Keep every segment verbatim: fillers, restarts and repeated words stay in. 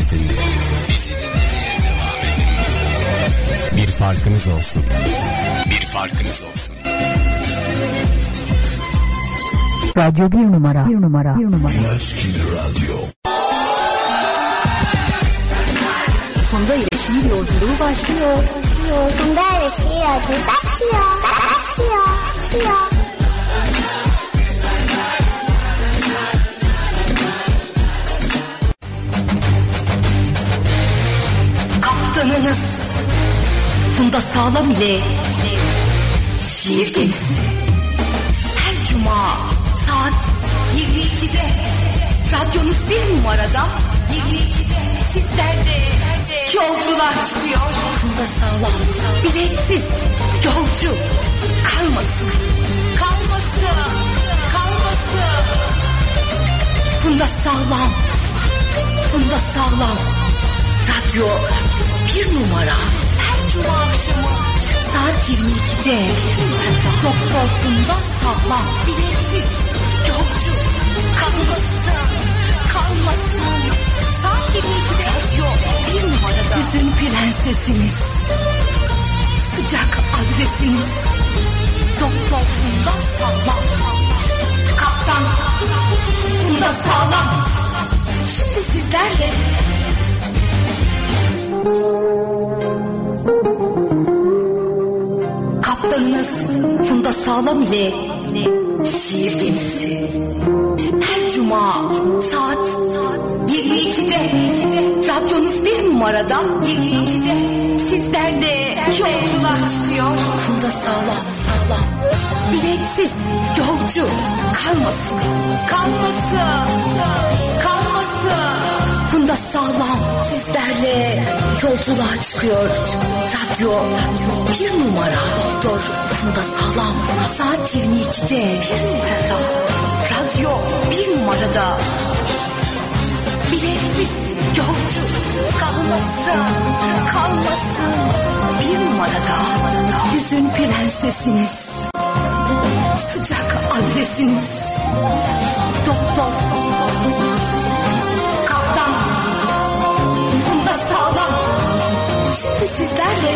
edin. Bizi dinlemeye devam edin. Bir farkınız olsun. Bir farkınız olsun. Radyo bir numara. Bir numara. Bir numara. Eskili Radyo. Funda ile şiir yolculuğu başlıyor. Başlıyor. Funda ile şiir yolculuğu başlıyor. Başlıyor. Başlıyor. Kaptanınız Funda Sağlam ile şiir gemisi. Her cuma saat yirmi ikide radyonuz bir numarada, yirmi ikide sizlerle yolcular çıkıyor. Funda Sağlam biletsiz yolcu kalmasın, kalmasın, kalmasın. Funda Sağlam, Funda Sağlam radyo bir numara. Her cuma akşamı saat yirmi ikide Doktor Funda Sağlam biletsiz yolcu kalmasın, kalmasın. Saat yirmi ikide radyo bir numarada. Hüzün prensesiniz, sıcak adresiniz Doktor Funda Sağlam. Kaptan Funda Sağlam şimdi sizlerle. Kaptanınız Funda Sağlam ile şiir gemisi. Her cuma saat yirmi ikide radyonuz bir numarada, yirmi ikide sizlerle yolcular çıkıyor. Funda Sağlam, Sağlam biletsiz yolcu kalmasın, kalmasın, kalmasın. Funda Sağlam sizlerle yolculuğa çıkıyor. Radyo, radyo bir numara. Doktor Funda Sağlam saat yirmi ikide numarada. Radyo bir numarada. Biletsiz yolcu kalmasın, kalmasın. Bir numarada. Hüzün prensesiniz, sıcak adresiniz Doktor Kaptan Funda Sağlam şimdi sizlerle.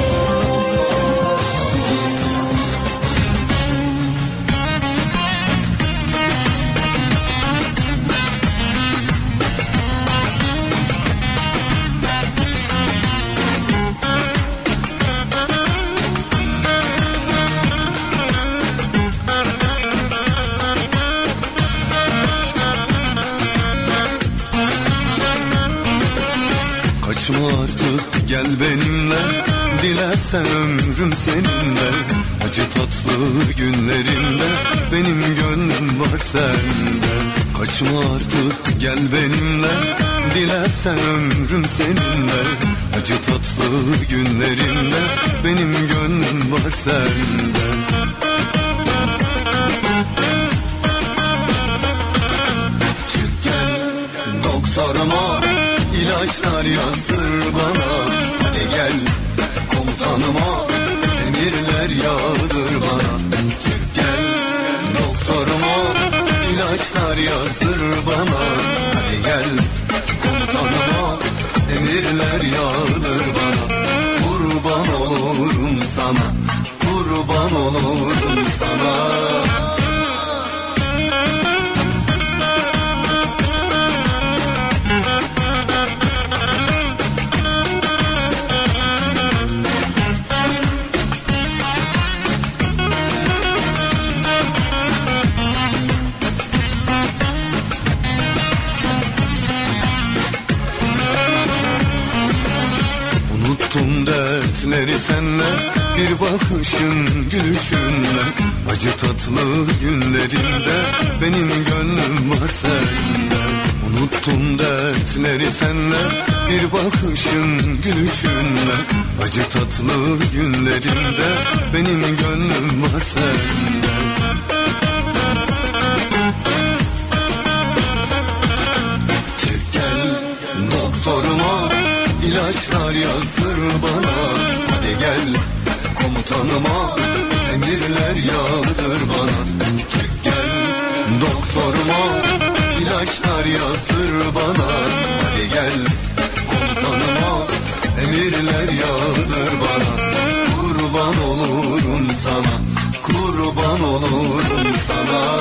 Kaçma artık gel benimle, dilersen ömrüm seninle. Acı tatlı günlerinde benim gönlüm var sende. Kaçma artık gel benimle, dilersen ömrüm seninle. Acı tatlı günlerinde benim gönlüm var sende. Çık gel doktoruma, İlaçlar yazdır bana. Hadi gel komutanıma, emirler yağdır bana. Çık gel doktoruma, ilaçlar yazdır bana. Hadi gel komutanıma, emirler yağdır bana. Kurban olurum sana, kurban olurum sana. Unuttum dertleri senle, bir bakışın gülüşünle. Acı tatlı günlerinde benim gönlüm var sende. Unuttum dertleri senle, bir bakışın gülüşünle. Acı tatlı günlerinde benim gönlüm var sende. Çık gel doktoruma, İlaçlar yazdır bana. Hadi gel komutanıma, emirler yağdır bana. Çık gel doktoruma, ilaçlar yazdır bana. Hadi gel komutanıma, emirler yağdır bana. Kurban olurum sana, kurban olurum sana.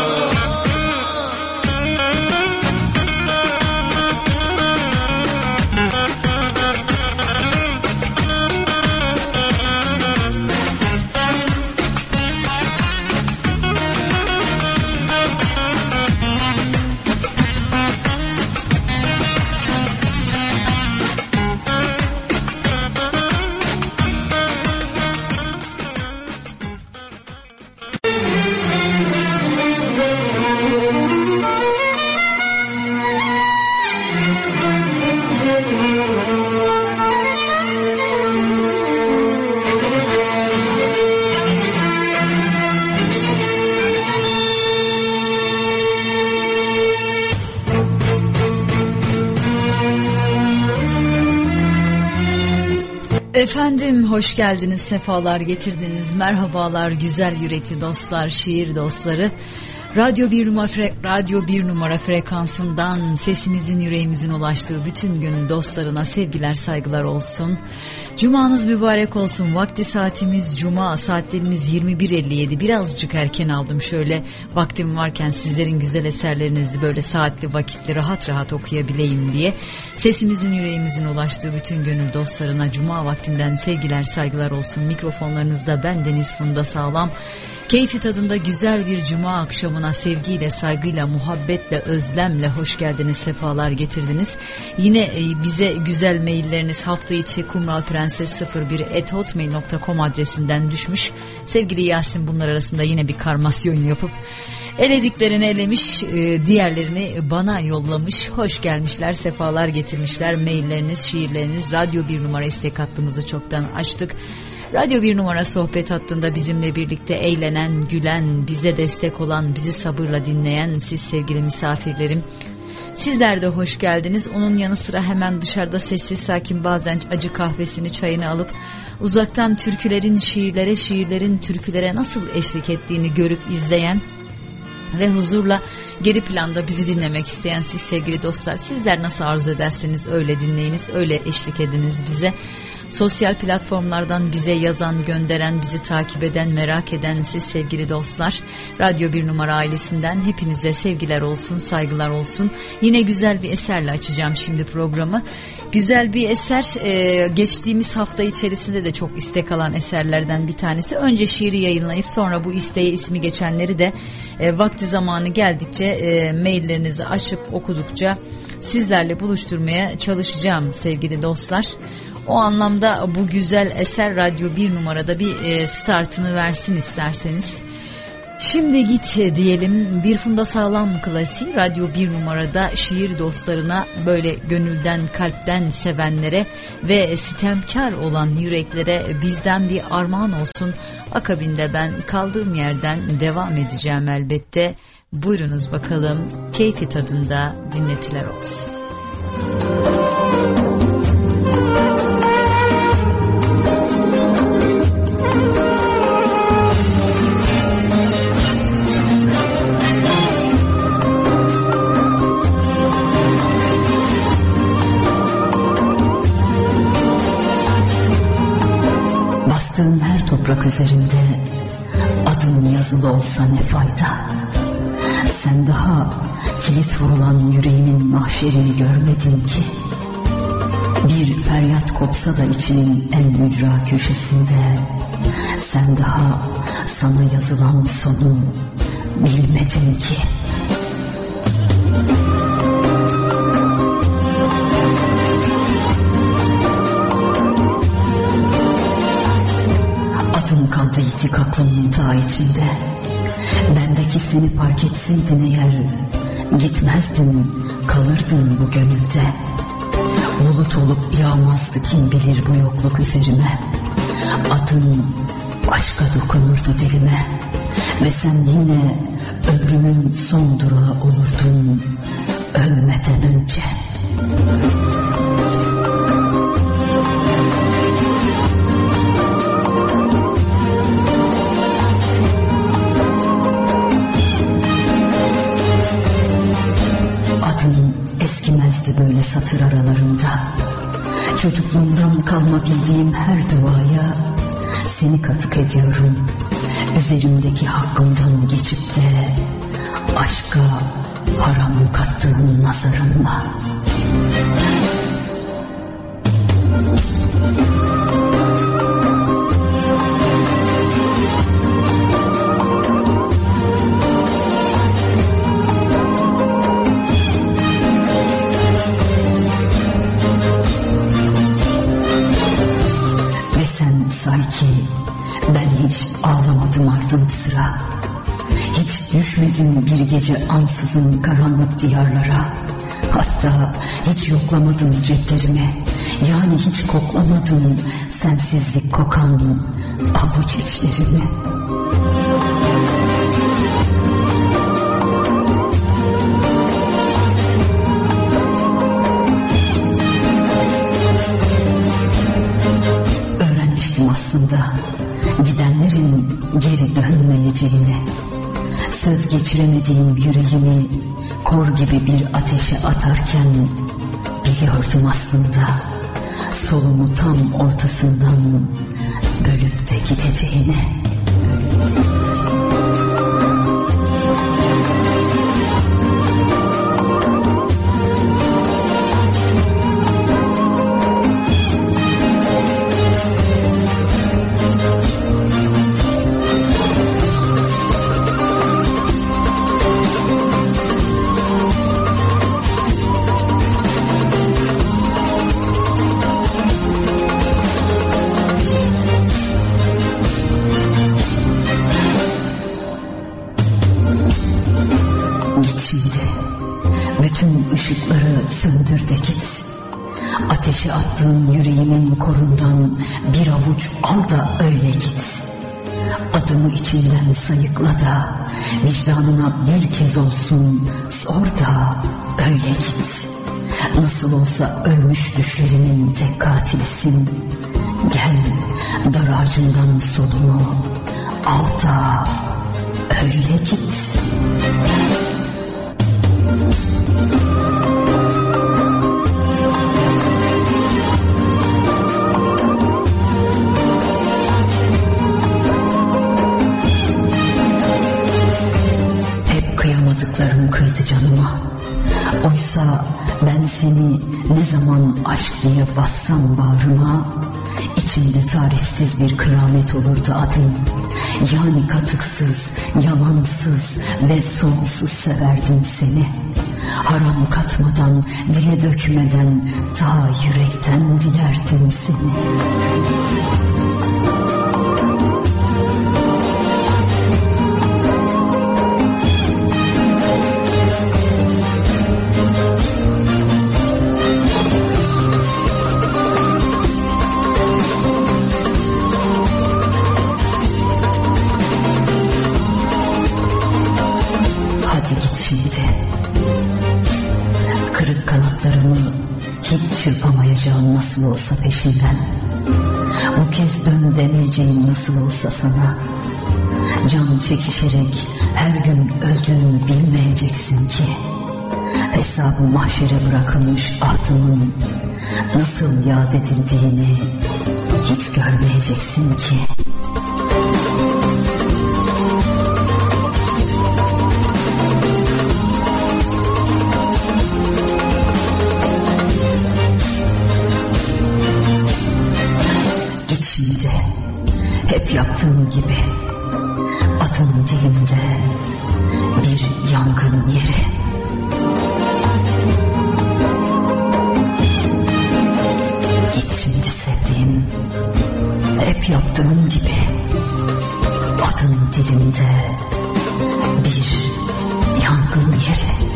Efendim hoş geldiniz, sefalar getirdiniz, merhabalar güzel yürekli dostlar, şiir dostları. Radyo bir numara, Radyo bir numara frekansından sesimizin yüreğimizin ulaştığı bütün gün dostlarına sevgiler saygılar olsun. Cumanız mübarek olsun. Vakti saatimiz cuma, saatlerimiz yirmi bir elli yedi. Birazcık erken aldım, şöyle vaktim varken sizlerin güzel eserlerinizi böyle saatli vakitte rahat rahat okuyabileyim diye. Sesimizin yüreğimizin ulaştığı bütün gönül dostlarına cuma vaktinden sevgiler saygılar olsun. Mikrofonlarınızda ben Deniz Funda Sağlam. Keyfi tadında güzel bir cuma akşamına sevgiyle, saygıyla, muhabbetle, özlemle hoş geldiniz, sefalar getirdiniz. Yine bize güzel mailleriniz hafta içi kumralprenses sıfır bir at hotmail nokta com adresinden düşmüş. Sevgili Yasin bunlar arasında yine bir karmasyon yapıp elediklerini elemiş, diğerlerini bana yollamış. Hoş gelmişler, sefalar getirmişler. Mailleriniz, şiirleriniz, Radyo bir numara istek hattımızı çoktan açtık. Radyo bir numara sohbet hattında bizimle birlikte eğlenen, gülen, bize destek olan, bizi sabırla dinleyen siz sevgili misafirlerim. Sizler de hoş geldiniz. Onun yanı sıra hemen dışarıda sessiz sakin bazen acı kahvesini, çayını alıp uzaktan türkülerin şiirlere, şiirlerin türkülere nasıl eşlik ettiğini görüp izleyen ve huzurla geri planda bizi dinlemek isteyen siz sevgili dostlar, sizler nasıl arzu ederseniz öyle dinleyiniz, öyle eşlik ediniz bize. Sosyal platformlardan bize yazan, gönderen, bizi takip eden, merak eden siz sevgili dostlar, Radyo bir numara ailesinden hepinize sevgiler olsun, saygılar olsun. Yine güzel bir eserle açacağım şimdi programı. Güzel bir eser, e, geçtiğimiz hafta içerisinde de çok istek alan eserlerden bir tanesi. Önce şiiri yayınlayıp sonra bu isteğe ismi geçenleri de e, vakti zamanı geldikçe e, maillerinizi açıp okudukça sizlerle buluşturmaya çalışacağım sevgili dostlar. O anlamda bu güzel eser Radyo bir numarada bir e, startını versin isterseniz. Şimdi git diyelim, bir Funda Sağlam klasiği Radyo bir numarada şiir dostlarına, böyle gönülden kalpten sevenlere ve sitemkar olan yüreklere bizden bir armağan olsun. Akabinde ben kaldığım yerden devam edeceğim elbette. Buyurunuz bakalım, keyfi tadında dinletiler olsun. Bastığın her toprak üzerinde adın yazılı olsa ne fayda? Sen daha kilit vurulan yüreğimin mahşerini görmedin ki. Bir feryat kopsa da içinin en ücra köşesinde, sen daha sana yazılan sonu bilmedin ki. Adın kaldı yitik aklımın ta içinde. Bendeki seni fark etseydin eğer, gitmezdin, kalırdın bu gönülde. Bulut olup yağmazdı kim bilir bu yokluk üzerime. Adın başka dokunurdu dilime. Ve sen yine ömrümün son durağı olurdun ölmeden önce. Adın eskimezdi böyle satır aralarında. Çocukluğumdan kalma bildiğim her duaya seni katık ediyorum. Üzerimdeki hakkımdan geçip de aşka haram kattığın nazarınla. Sanki ben hiç ağlamadım ardın sıra. Hiç düşmedim bir gece ansızın karanlık diyarlara. Hatta hiç yoklamadım ceplerime. Yani hiç koklamadım sensizlik kokan avuç içlerimi. Aslında gidenlerin geri dönmeyeceğini, söz geçiremediğim yüreğimi kor gibi bir ateşe atarken biliyordum aslında solumu tam ortasından bölüp de gideceğini. Söndür de git. Ateşe attığın yüreğimin korundan bir avuç al da öyle git. Adımı içinden sayıkla da vicdanına bir kez olsun sor da öyle git. Nasıl olsa ölmüş düşlerimin tek katilisin. Gel dar ağacından solumu al da öyle git. Kıyamadıklarım kıydı canıma. Oysa ben seni ne zaman aşk diye bassam bağrıma, içimde tarifsiz bir kıyamet olurdu adın. Yani katıksız, yalansız ve sonsuz severdim seni. Haram katmadan, dile dökmeden, ta yürekten dilerdim seni. Hiç çırpamayacağım nasıl olsa peşinden. Bu kez dön demeyeceğim nasıl olsa sana. Can çekişerek her gün öldüğümü bilmeyeceksin ki. Hesabı mahşere bırakılmış ahdımın nasıl yad edildiğini hiç görmeyeceksin ki. Hep yaptığım gibi adın dilimde bir yangın yeri. Git şimdi sevdiğim, hep yaptığım gibi adın dilimde bir yangın yeri.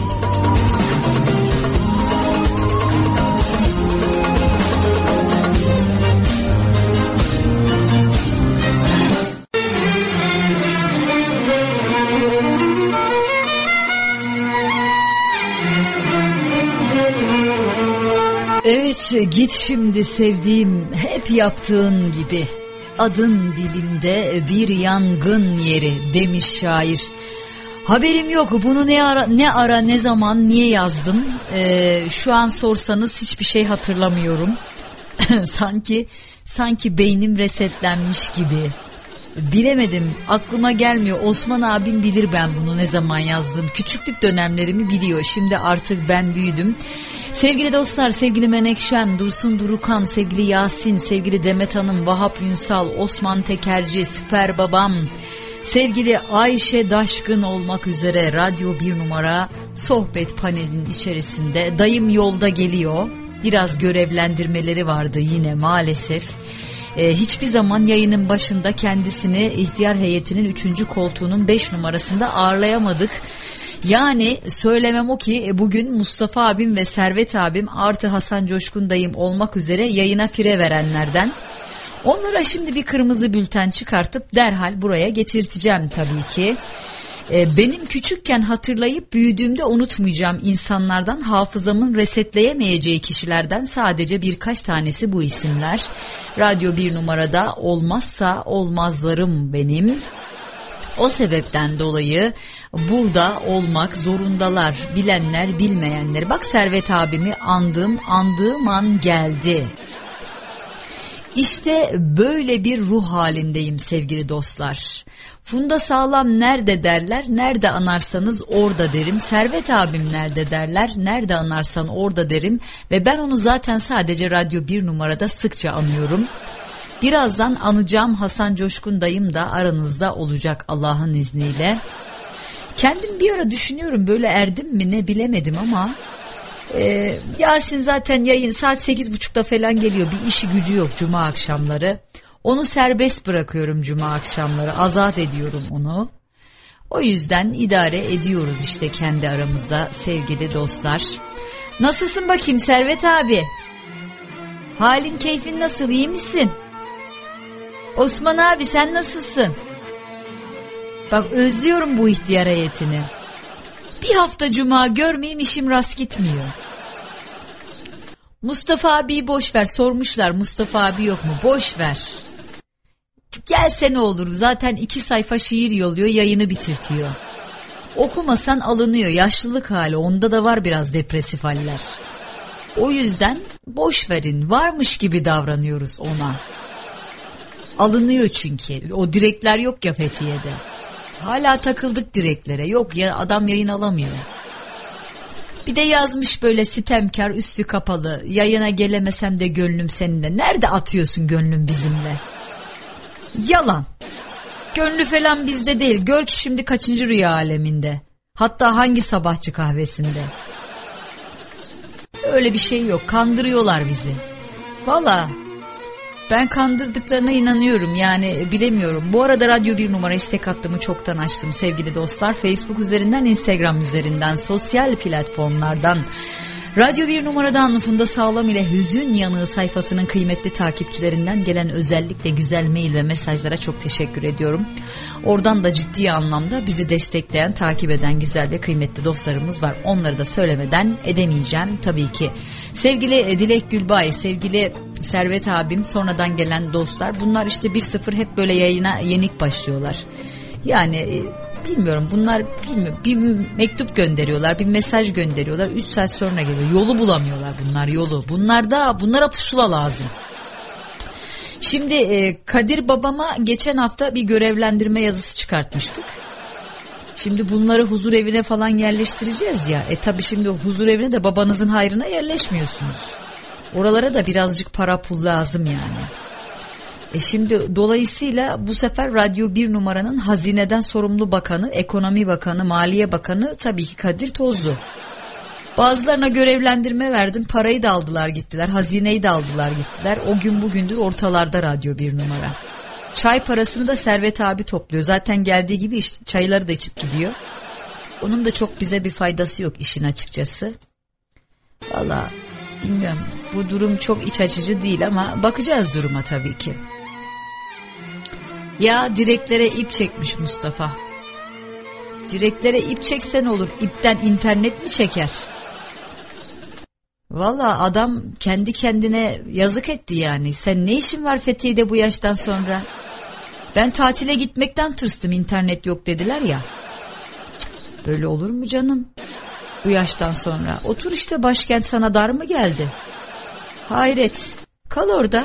Evet, git şimdi sevdiğim, hep yaptığın gibi adın dilimde bir yangın yeri demiş şair. Haberim yok bunu ne ara ne ara ne zaman niye yazdım. Ee, şu an sorsanız hiçbir şey hatırlamıyorum. sanki sanki beynim resetlenmiş gibi. Bilemedim, aklıma gelmiyor. Osman abim bilir ben bunu ne zaman yazdım. Küçüklük dönemlerimi biliyor. Şimdi artık ben büyüdüm. Sevgili dostlar, sevgili Menekşem, Dursun Durukan, sevgili Yasin, sevgili Demet Hanım, Vahap Ünsal, Osman Tekerci, Süper Babam, sevgili Ayşe Daşkın olmak üzere Radyo bir numara sohbet panelinin içerisinde. Dayım yolda geliyor. Biraz görevlendirmeleri vardı yine maalesef. Ee, hiçbir zaman yayının başında kendisini ihtiyar heyetinin üçüncü koltuğunun beş numarasında ağırlayamadık. Yani söylemem o ki bugün Mustafa abim ve Servet abim artı Hasan Coşkun dayım olmak üzere yayına fire verenlerden. Onlara şimdi bir kırmızı bülten çıkartıp derhal buraya getirteceğim tabii ki. Benim küçükken hatırlayıp büyüdüğümde unutmayacağım insanlardan, hafızamın resetleyemeyeceği kişilerden sadece birkaç tanesi bu isimler. Radyo bir numarada olmazsa olmazlarım benim. O sebepten dolayı burada olmak zorundalar. Bilenler, bilmeyenler. Bak Servet abimi andım, andığım an geldi. İşte böyle bir ruh halindeyim sevgili dostlar. Funda Sağlam nerede derler, nerede anarsanız orada derim. Servet abim nerede derler, nerede anarsan orada derim. Ve ben onu zaten sadece Radyo bir numarada sıkça anıyorum. Birazdan anacağım Hasan Coşkun dayım da aranızda olacak Allah'ın izniyle. Kendim bir ara düşünüyorum, böyle erdim mi ne bilemedim ama... Ee, Yasin zaten yayın saat sekiz buçukta falan geliyor, bir işi gücü yok cuma akşamları. Onu serbest bırakıyorum cuma akşamları, azat ediyorum onu. O yüzden idare ediyoruz işte kendi aramızda sevgili dostlar. Nasılsın bakayım Servet abi? Halin keyfin nasıl, iyi misin? Osman abi sen nasılsın? Bak özlüyorum bu ihtiyar heyetini. Bir hafta cuma görmeyeyim, işim rast gitmiyor. Mustafa abiyi boş ver, sormuşlar Mustafa abi yok mu, boş ver. Gelse ne olur, zaten iki sayfa şiir yolluyor, yayını bitirtiyor. Okumasan alınıyor, yaşlılık hali, onda da var biraz depresif haller. O yüzden boş verin, varmış gibi davranıyoruz ona. Alınıyor çünkü, o direkler yok ya Fethiye'de. Hala takıldık direklere. Yok ya, adam yayın alamıyor. Bir de yazmış böyle sitemkar, üstü kapalı. Yayına gelemesem de gönlüm seninle. Nerede atıyorsun gönlüm bizimle? Yalan. Gönlü falan bizde değil. Gör ki şimdi kaçıncı rüya aleminde. Hatta hangi sabahçı kahvesinde. Öyle bir şey yok. Kandırıyorlar bizi. Valla. Ben kandırdıklarına inanıyorum, yani bilemiyorum. Bu arada Radyo bir numara istek hattımı çoktan açtım sevgili dostlar. Facebook üzerinden, Instagram üzerinden, sosyal platformlardan. Radyo bir numaradan Funda Sağlam ile Hüzün Yanığı sayfasının kıymetli takipçilerinden gelen özellikle güzel mail ve mesajlara çok teşekkür ediyorum. Oradan da ciddi anlamda bizi destekleyen, takip eden güzel ve kıymetli dostlarımız var. Onları da söylemeden edemeyeceğim tabii ki. Sevgili Dilek Gülbay, sevgili Servet abim, sonradan gelen dostlar. Bunlar işte bir sıfır hep böyle yayına yenik başlıyorlar. Yani... Bilmiyorum, bunlar bilmiyorum, bir mektup gönderiyorlar, bir mesaj gönderiyorlar, üç saat sonra geliyor. Yolu bulamıyorlar bunlar, yolu. Bunlar da, bunlara pusula lazım. Şimdi e, Kadir babama geçen hafta bir görevlendirme yazısı çıkartmıştık. Şimdi bunları huzur evine falan yerleştireceğiz ya. E tabi şimdi huzur evine de babanızın hayrına yerleşmiyorsunuz. Oralara da birazcık para pul lazım yani. E şimdi dolayısıyla bu sefer Radyo bir numaranın hazineden sorumlu bakanı, ekonomi bakanı, maliye bakanı tabii ki Kadir Tozlu. Bazılarına görevlendirme verdim, parayı da aldılar gittiler, hazineyi de aldılar gittiler. O gün bugündür ortalarda Radyo bir numara. Çay parasını da Servet abi topluyor. Zaten geldiği gibi işte çayları da içip gidiyor. Onun da çok bize bir faydası yok işin açıkçası. Vallahi bilmiyorum, bu durum çok iç açıcı değil ama bakacağız duruma tabii ki. Ya direklere ip çekmiş Mustafa. Direklere ip çeksen olur, ipten internet mi çeker? Valla adam kendi kendine yazık etti yani. Sen ne işin var Fethiye'de bu yaştan sonra? Ben tatile gitmekten tırstım, internet yok dediler ya. Cık, böyle olur mu canım? Bu yaştan sonra. Otur işte, başkent sana dar mı geldi? Hayret. Kal orada.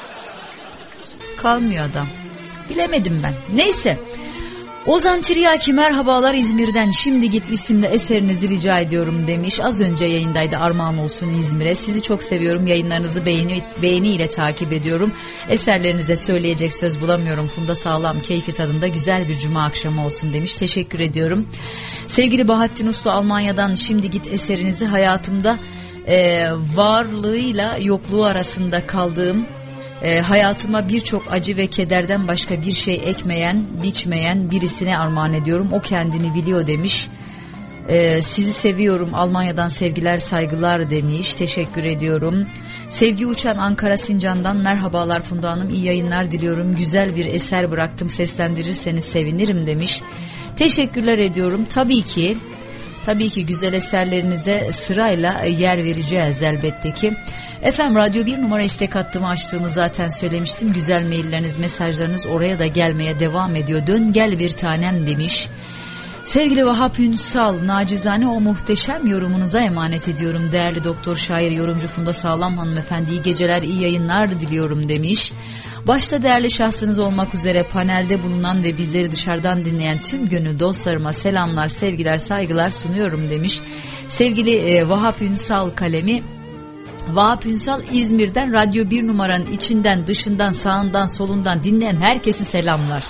Kalmıyor adam. Bilemedim ben. Neyse. Ozan Tiryaki merhabalar İzmir'den. Şimdi git isimli eserinizi rica ediyorum demiş. Az önce yayındaydı. Armağan olsun İzmir'e. Sizi çok seviyorum. Yayınlarınızı beğeni, beğeniyle takip ediyorum. Eserlerinize söyleyecek söz bulamıyorum. Funda sağlam, keyfi tadında güzel bir cuma akşamı olsun demiş. Teşekkür ediyorum. Sevgili Bahattin Uslu Almanya'dan şimdi git eserinizi hayatımda e, varlığıyla yokluğu arasında kaldığım, E, hayatıma birçok acı ve kederden başka bir şey ekmeyen, biçmeyen birisine armağan ediyorum. O kendini biliyor demiş. E, sizi seviyorum. Almanya'dan sevgiler, saygılar demiş. Teşekkür ediyorum. Sevgi Uçan Ankara Sincan'dan merhabalar Funda Hanım. İyi yayınlar diliyorum. Güzel bir eser bıraktım. Seslendirirseniz sevinirim demiş. Teşekkürler ediyorum. Tabii ki Tabii ki güzel eserlerinize sırayla yer vereceğiz elbette ki. Efendim Radyo bir numara istek hattımı açtığımı zaten söylemiştim. Güzel mailleriniz, mesajlarınız oraya da gelmeye devam ediyor. Dön gel bir tanem demiş. Sevgili Vahap Ünsal, nacizane o muhteşem yorumunuza emanet ediyorum. Değerli doktor, şair, yorumcu Funda Sağlam hanımefendi, iyi geceler, iyi yayınlar diliyorum demiş. Başta değerli şahsınız olmak üzere panelde bulunan ve bizleri dışarıdan dinleyen tüm gönül dostlarıma selamlar, sevgiler, saygılar sunuyorum demiş. Sevgili e, Vahap Ünsal kalemi. Vahap Ünsal İzmir'den Radyo bir numaranın içinden, dışından, sağından, solundan dinleyen herkesi selamlar.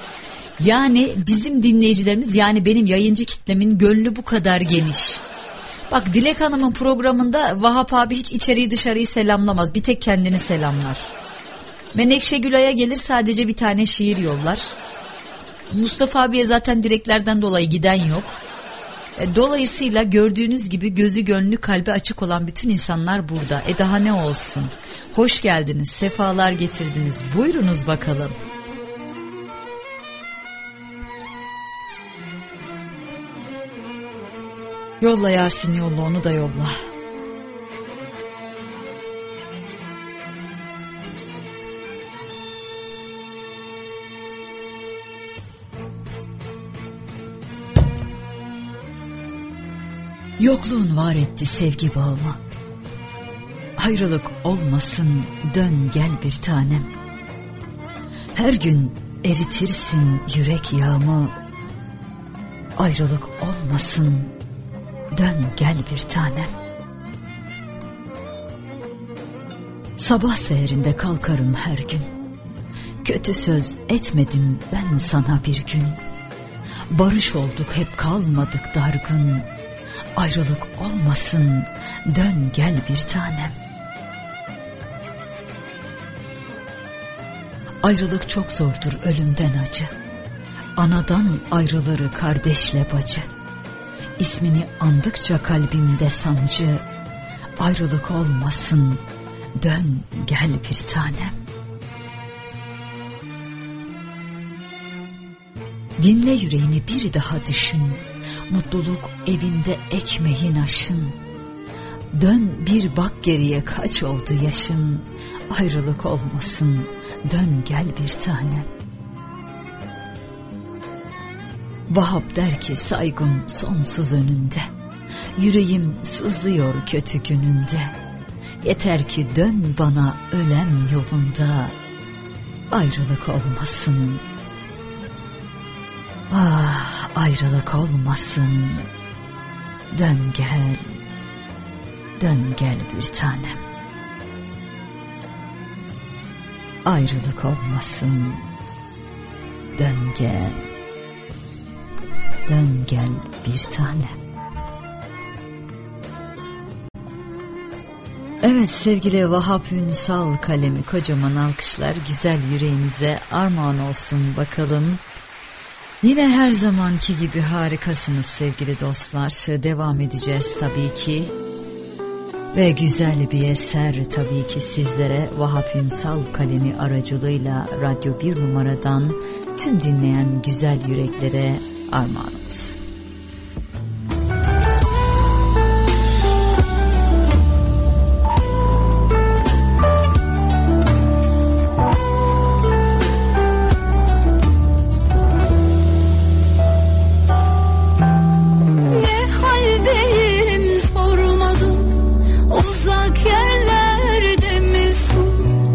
Yani bizim dinleyicilerimiz, yani benim yayıncı kitlemin gönlü bu kadar geniş. Bak Dilek Hanım'ın programında Vahap abi hiç içeriği dışarıyı selamlamaz. Bir tek kendini selamlar. Menekşe Gülay'a gelir sadece bir tane şiir yollar. Mustafa abiye zaten direklerden dolayı giden yok. Dolayısıyla gördüğünüz gibi gözü gönlü kalbi açık olan bütün insanlar burada. E daha ne olsun. Hoş geldiniz, sefalar getirdiniz. Buyurunuz bakalım. Yolla Yasin, yolla, onu da yolla. Yokluğun var etti sevgi bağımı. Ayrılık olmasın, dön gel bir tanem. Her gün eritirsin yürek yağımı. Ayrılık olmasın, dön gel bir tanem. Sabah seherinde kalkarım her gün. Kötü söz etmedim ben sana bir gün. Barış olduk, hep kalmadık dargın. Ayrılık olmasın, dön gel bir tanem. Ayrılık çok zordur, ölümden acı. Anadan ayrılır kardeşle bacı. İsmini andıkça kalbimde sancı. Ayrılık olmasın, dön gel bir tanem. Dinle yüreğini bir daha düşün. Mutluluk evinde ekmeğin aşın. Dön bir bak geriye, kaç oldu yaşın. Ayrılık olmasın, dön gel bir tanem. Vahap der ki saygım sonsuz önünde. Yüreğim sızlıyor kötü gününde. Yeter ki dön bana ölem yolunda. Ayrılık olmasın. Ah, ayrılık olmasın. Dön gel, dön gel bir tanem. Ayrılık olmasın. Dön gel, dön gel bir tanem. Evet sevgili Vahap Ünsal kalemi, kocaman alkışlar güzel yüreğinize armağan olsun bakalım. Yine her zamanki gibi harikasınız sevgili dostlar. Devam edeceğiz tabii ki. Ve güzel bir eser tabii ki sizlere Vahap Ünsal kalemi aracılığıyla Radyo bir numaradan tüm dinleyen güzel yüreklere armağan olsun. Uzak yerlerde misin?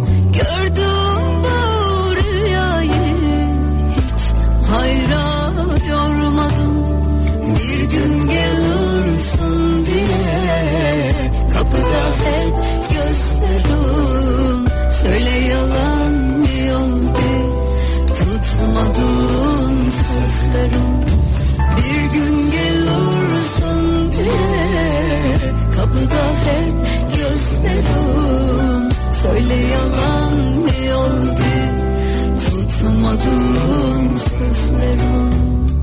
kapıda hep gözlerim. Söyle yalan mı oldu tutmadığım sözlerim.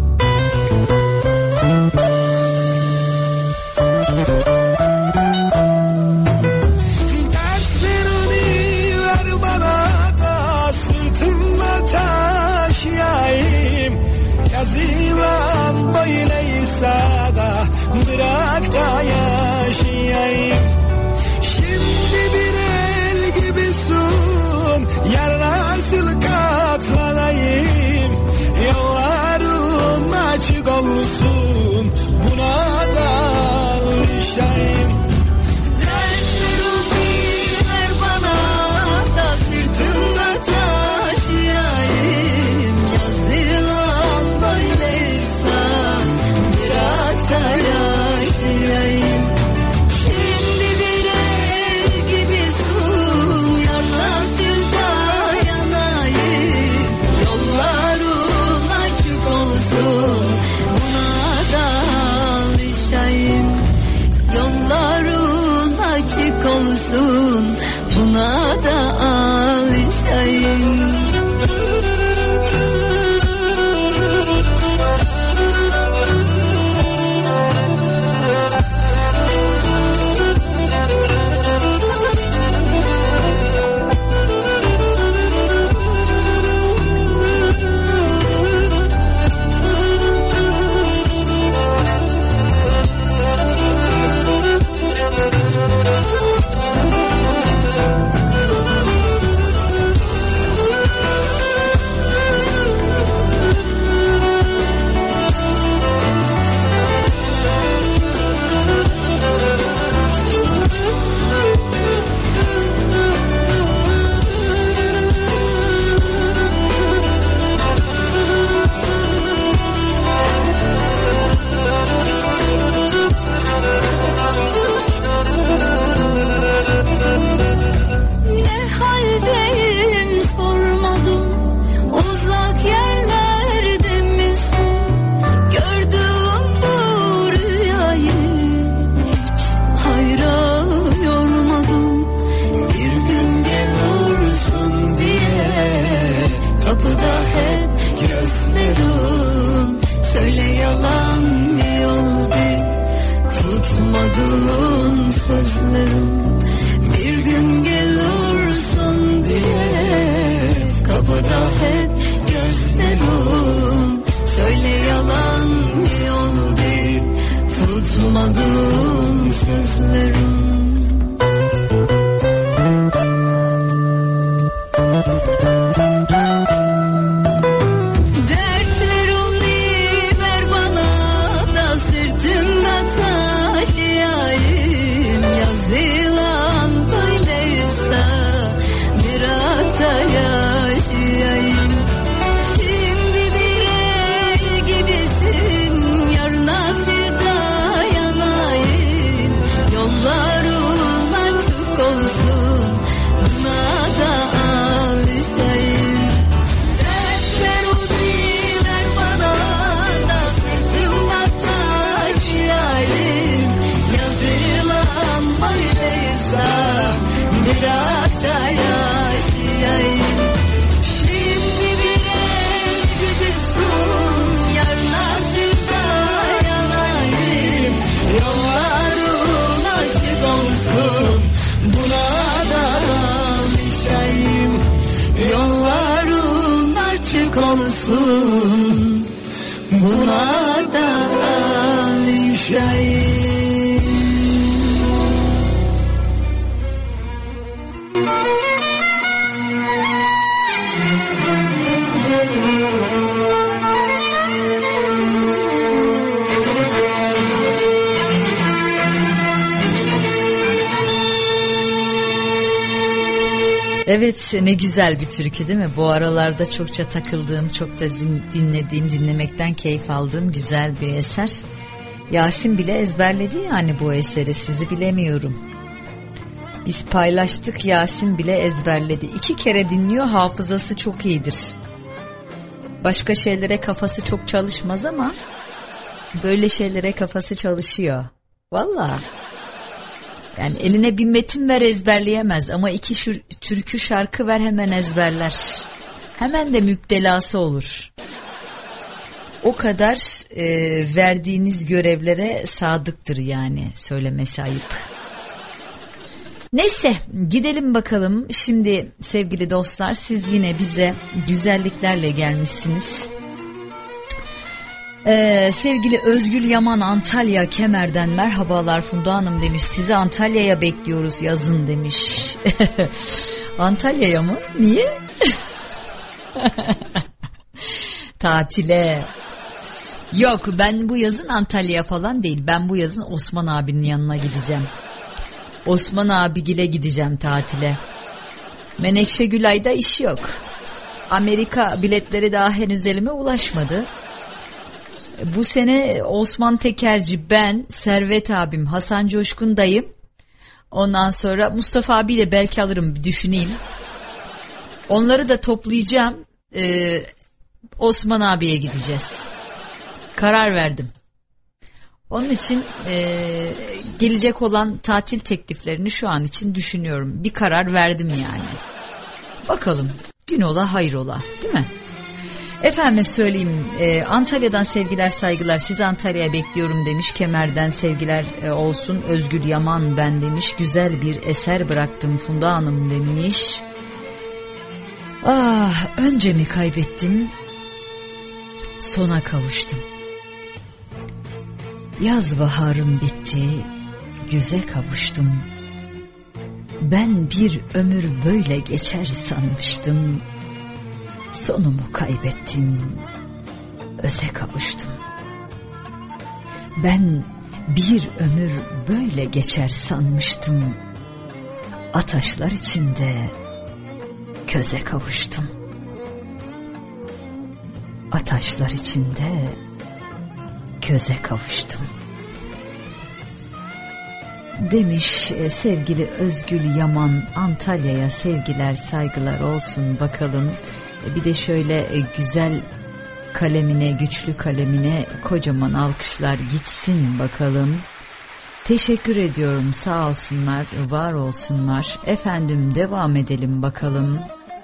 Derslerini ver bana da sırtımda taşıyayım. Yazılan böyleyse da bırak da yaşayayım. Şimdi bir el gibisin, yar nasıl katlanayım? Yolların açık olsun, buna da alışayım. Dertlerimi ver bana da sırtımda taşıyayım. Yazılan böyleyse bırak da yaşayayım. Şimdi bir el gibisin, yar nasıl dayanayım? Yolların açık olsun, buna da alışayım. Yolların açık olsun, buna da alışayım. Ne haldeyim sormadım, uzak yerlerde misin? Gördüğüm bu rüyayı hiç hayra yormadım. Bir gün gelirsin diye kapıda hep gözlerim. Söyle yalan mı oldu tutmadığın sözlerim. Bir gün gelirsin diye kapıda hep gözlerim. Söyle yalan mı oldu tutmadığım sözlerim. Dertlerini ver bana da sırtımda taşıyayım. Yazılan böyleyse bırak da yaşayayım. Şimdi bir el gibisin, yar nasıl dayanayım? Yolların açık olsun, buna da alışayım. Dertlerini ver bana da sırtımda taşıyayım. Yazılan böyleyse bırak da yaşayayım. Şimdi bir el gibisin, yar nasıl dayanayım? Yolların açık olsun, buna da alışayım. Yolların açık olsun, buna da alışayım. Evet, ne güzel bir türkü değil mi? Bu aralarda çokça takıldığım, çok da dinlediğim, dinlemekten keyif aldığım güzel bir eser. Yasin bile ezberledi yani bu eseri, sizi bilemiyorum. Biz paylaştık, Yasin bile ezberledi. İki kere dinliyor, hafızası çok iyidir. Başka şeylere kafası çok çalışmaz ama böyle şeylere kafası çalışıyor. Vallahi. Yani eline bir metin ver ezberleyemez ama iki şür, türkü şarkı ver hemen ezberler. Hemen de müptelası olur. O kadar e, verdiğiniz görevlere sadıktır yani, söylemesi ayıp. Neyse gidelim bakalım. Şimdi sevgili dostlar, siz yine bize güzelliklerle gelmişsiniz. Ee, sevgili Özgül Yaman Antalya Kemer'den merhabalar Funda Hanım demiş. Sizi Antalya'ya bekliyoruz yazın demiş. Antalya'ya mı? Niye? Tatile. Yok, ben bu yazın Antalya'ya falan değil. Ben bu yazın Osman abinin yanına gideceğim. Osman abigile gideceğim tatile. Menekşe Gülay'da iş yok. Amerika biletleri daha henüz elime ulaşmadı. Bu sene Osman Tekerci, ben, Servet abim, Hasan Coşkun dayım. Ondan sonra Mustafa abi de belki alırım, bir düşüneyim. Onları da toplayacağım. Ee, Osman abiye gideceğiz. Karar verdim. Onun için e, gelecek olan tatil tekliflerini şu an için düşünüyorum. Bir karar verdim yani. Bakalım, gün ola hayır ola, değil mi? Efendim söyleyeyim, e, Antalya'dan sevgiler saygılar, sizi Antalya'ya bekliyorum demiş. Kemer'den sevgiler e, olsun. Özgür Yaman ben demiş. Güzel bir eser bıraktım Funda Hanım demiş. Ah, önce mi kaybettim, sona kavuştum. Yaz baharım bitti, güze kavuştum. Ben bir ömür böyle geçer sanmıştım. Sonumu kaybettim, öze kavuştum. Ben bir ömür böyle geçer sanmıştım. Ataşlar içinde köze kavuştum. Ataşlar içinde köze kavuştum. Demiş sevgili Özgül Yaman Antalya'ya sevgiler saygılar olsun bakalım. Bir de şöyle güzel kalemine, güçlü kalemine kocaman alkışlar gitsin bakalım. Teşekkür ediyorum, sağ olsunlar, var olsunlar. Efendim devam edelim bakalım.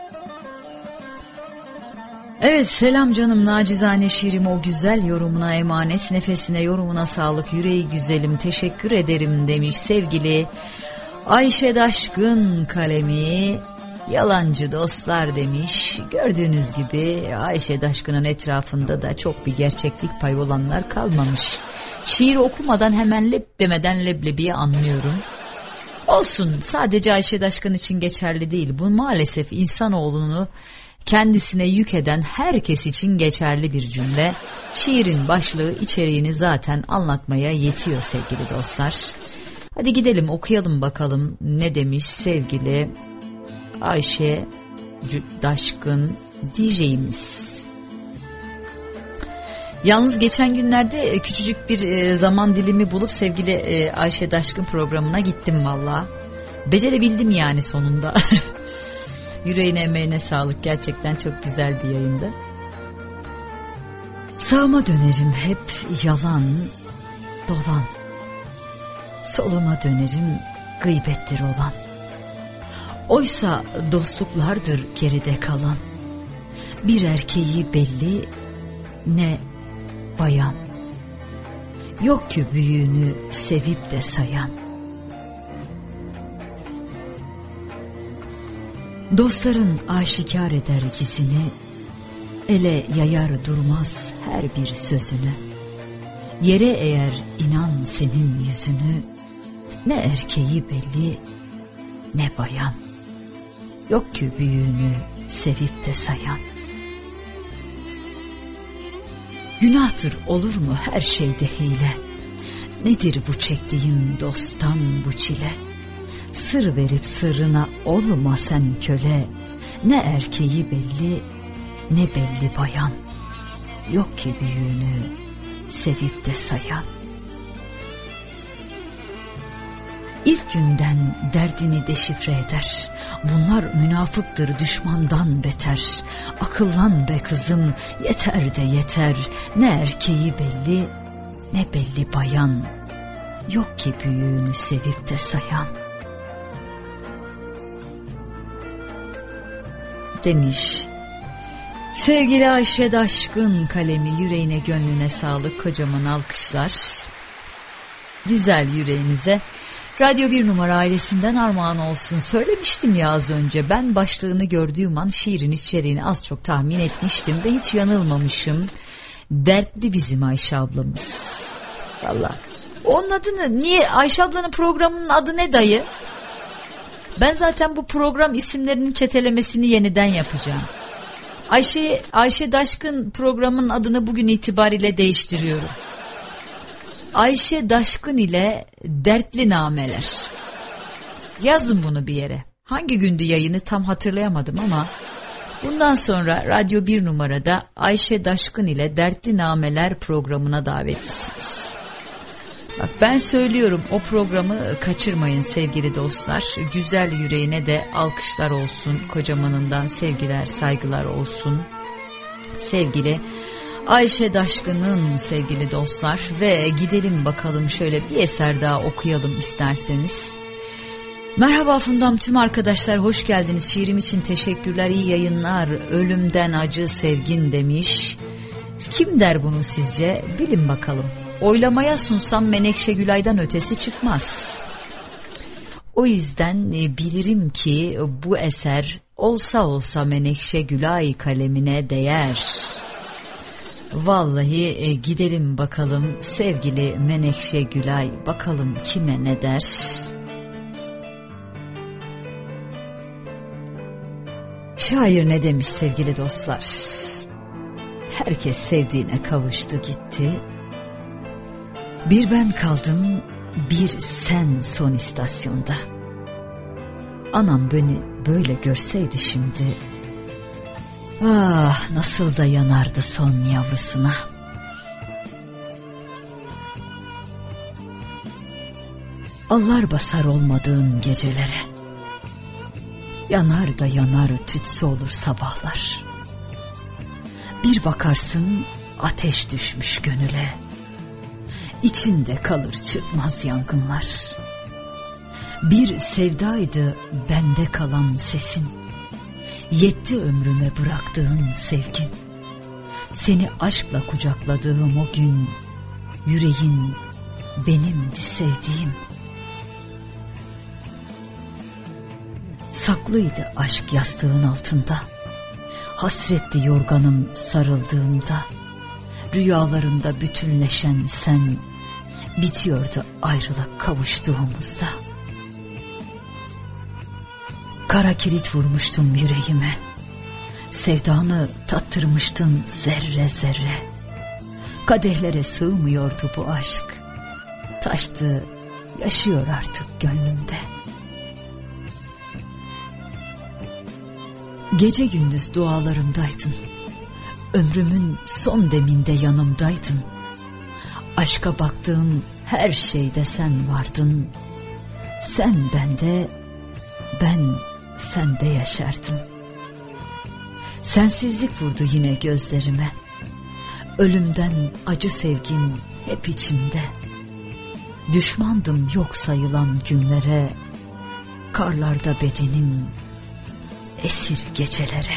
Evet, selam canım, nacizane şiirim o güzel yorumuna emanet, nefesine yorumuna sağlık, yüreği güzelim, teşekkür ederim demiş sevgili Ayşe Daşkın kalemi. Yalancı dostlar demiş. Gördüğünüz gibi Ayşe Daşkın'ın etrafında da çok bir gerçeklik payı olanlar kalmamış. Şiir okumadan hemen lep demeden leblebiyi anlıyorum. Olsun, sadece Ayşe Daşkın için geçerli değil. Bu maalesef insanoğlunu kendisine yük eden herkes için geçerli bir cümle. Şiirin başlığı içeriğini zaten anlatmaya yetiyor sevgili dostlar. Hadi gidelim okuyalım bakalım ne demiş sevgili Ayşe Daşkın D J'imiz. Yalnız geçen günlerde küçücük bir zaman dilimi bulup sevgili Ayşe Daşkın programına gittim valla. Becerebildim yani sonunda. Yüreğine emeğine sağlık, gerçekten çok güzel bir yayındı. Sağıma dönerim hep yalan dolan, soluma dönerim gıybettir olan. Oysa dostluklardır geride kalan, bir erkeği belli ne bayan, yok ki büyüğünü sevip de sayan. Dostların aşikar eder gizini, ele yayar durmaz her bir sözünü. Yere eğer inan senin yüzünü, ne erkeği belli ne bayan, yok ki büyüğünü sevip de sayan. Günahtır olur mu her şeyde hile, nedir bu çektiğin dosttan bu çile? Sır verip sırrına olma sen köle, ne erkeği belli ne belli bayan, yok ki büyüğünü sevip de sayan. İlk günden derdini deşifre eder, bunlar münafıktır düşmandan beter. Akıllan be kızım, yeter de yeter, ne erkeği belli ne belli bayan, yok ki büyüğünü sevip de sayan. Demiş sevgili Ayşe Daşkın, kalemi yüreğine gönlüne sağlık, kocaman alkışlar güzel yüreğinize. Radyo bir numara ailesinden armağan olsun. Söylemiştim ya az önce, ben başlığını gördüğüm an şiirin içeriğini az çok tahmin etmiştim de hiç yanılmamışım. Dertli bizim Ayşe ablamız. Vallahi onun adını niye, Ayşe ablanın programının adı ne dayı? Ben zaten bu program isimlerinin çetelemesini yeniden yapacağım. Ayşe Ayşe Daşkın programın adını bugün itibariyle değiştiriyorum. Ayşe Daşkın ile Dertli Nameler. Yazın bunu bir yere. Hangi gündü yayını tam hatırlayamadım ama bundan sonra Radyo bir numarada Ayşe Daşkın ile Dertli Nameler programına davetlisiniz. Bak ben söylüyorum, o programı kaçırmayın sevgili dostlar. Güzel yüreğine de alkışlar olsun. Kocamanından sevgiler, saygılar olsun. Sevgili Ayşe Daşkın'ın sevgili dostlar, ve gidelim bakalım şöyle bir eser daha okuyalım isterseniz. Merhaba Fundam, tüm arkadaşlar hoş geldiniz. Şiirim için teşekkürler, iyi yayınlar. Ölümden acı sevgin demiş. Kim der bunu sizce? Bilin bakalım. Oylamaya sunsam Menekşe Gülay'dan ötesi çıkmaz. O yüzden bilirim ki bu eser olsa olsa Menekşe Gülay kalemine değer. Vallahi e, gidelim bakalım sevgili Menekşe Gülay, bakalım kime ne der. Şair ne demiş sevgili dostlar? Herkes sevdiğine kavuştu gitti. Bir ben kaldım, bir sen son istasyonda. Anam beni böyle görseydi şimdi, ah nasıl da yanardı son yavrusuna. Allah basar olmadığın gecelere, yanar da yanar tütsü olur sabahlar. Bir bakarsın ateş düşmüş gönüle, İçinde kalır çıkmaz yangınlar. Bir sevdaydı bende kalan sesin, yetti ömrüme bıraktığın sevgin. Seni aşkla kucakladığım o gün, yüreğin benimdi sevdiğim. Saklıydı aşk yastığın altında, hasretti yorganım sarıldığımda. Rüyalarımda bütünleşen sen, bitiyordu ayrılık kavuştuğumuzda. Kara kilit vurmuştum yüreğime, sevdanı tattırmıştın zerre zerre. Kadehlere sığmıyordu bu aşk, taştı yaşıyor artık gönlümde. Gece gündüz dualarımdaydın, ömrümün son deminde yanımdaydın. Aşka baktığım her şeyde sen vardın. Sen bende, ben sende yaşardım. Sensizlik vurdu yine gözlerime, ölümden acı sevgin hep içimde. Düşmandım yok sayılan günlere, karlarda bedenim esir gecelere.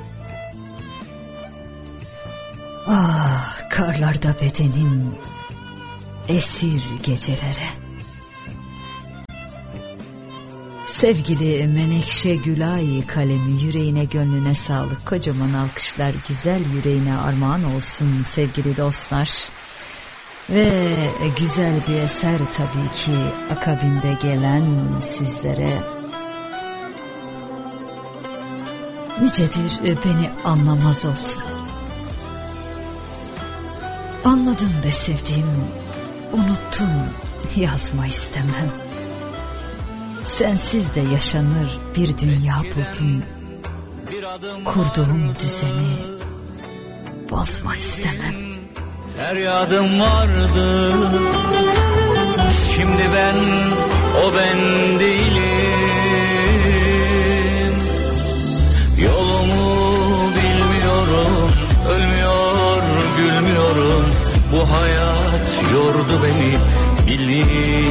Ah karlarda bedenim esir gecelere. Sevgili Menekşe Gülay kalemi yüreğine gönlüne sağlık, kocaman alkışlar güzel yüreğine armağan olsun sevgili dostlar. Ve güzel bir eser tabii ki akabinde gelen sizlere. Nicedir beni anlamaz oldun. Anladım be sevdiğim, unuttum, yazma istemem. Sensiz de yaşanır bir dünya buldum. Kurduğum düzeni bozma istemem. Feryadım vardı, şimdi ben o ben değilim. Yolumu bilmiyorum, ölmüyor gülmüyorum. Bu hayat yordu beni, bildiğim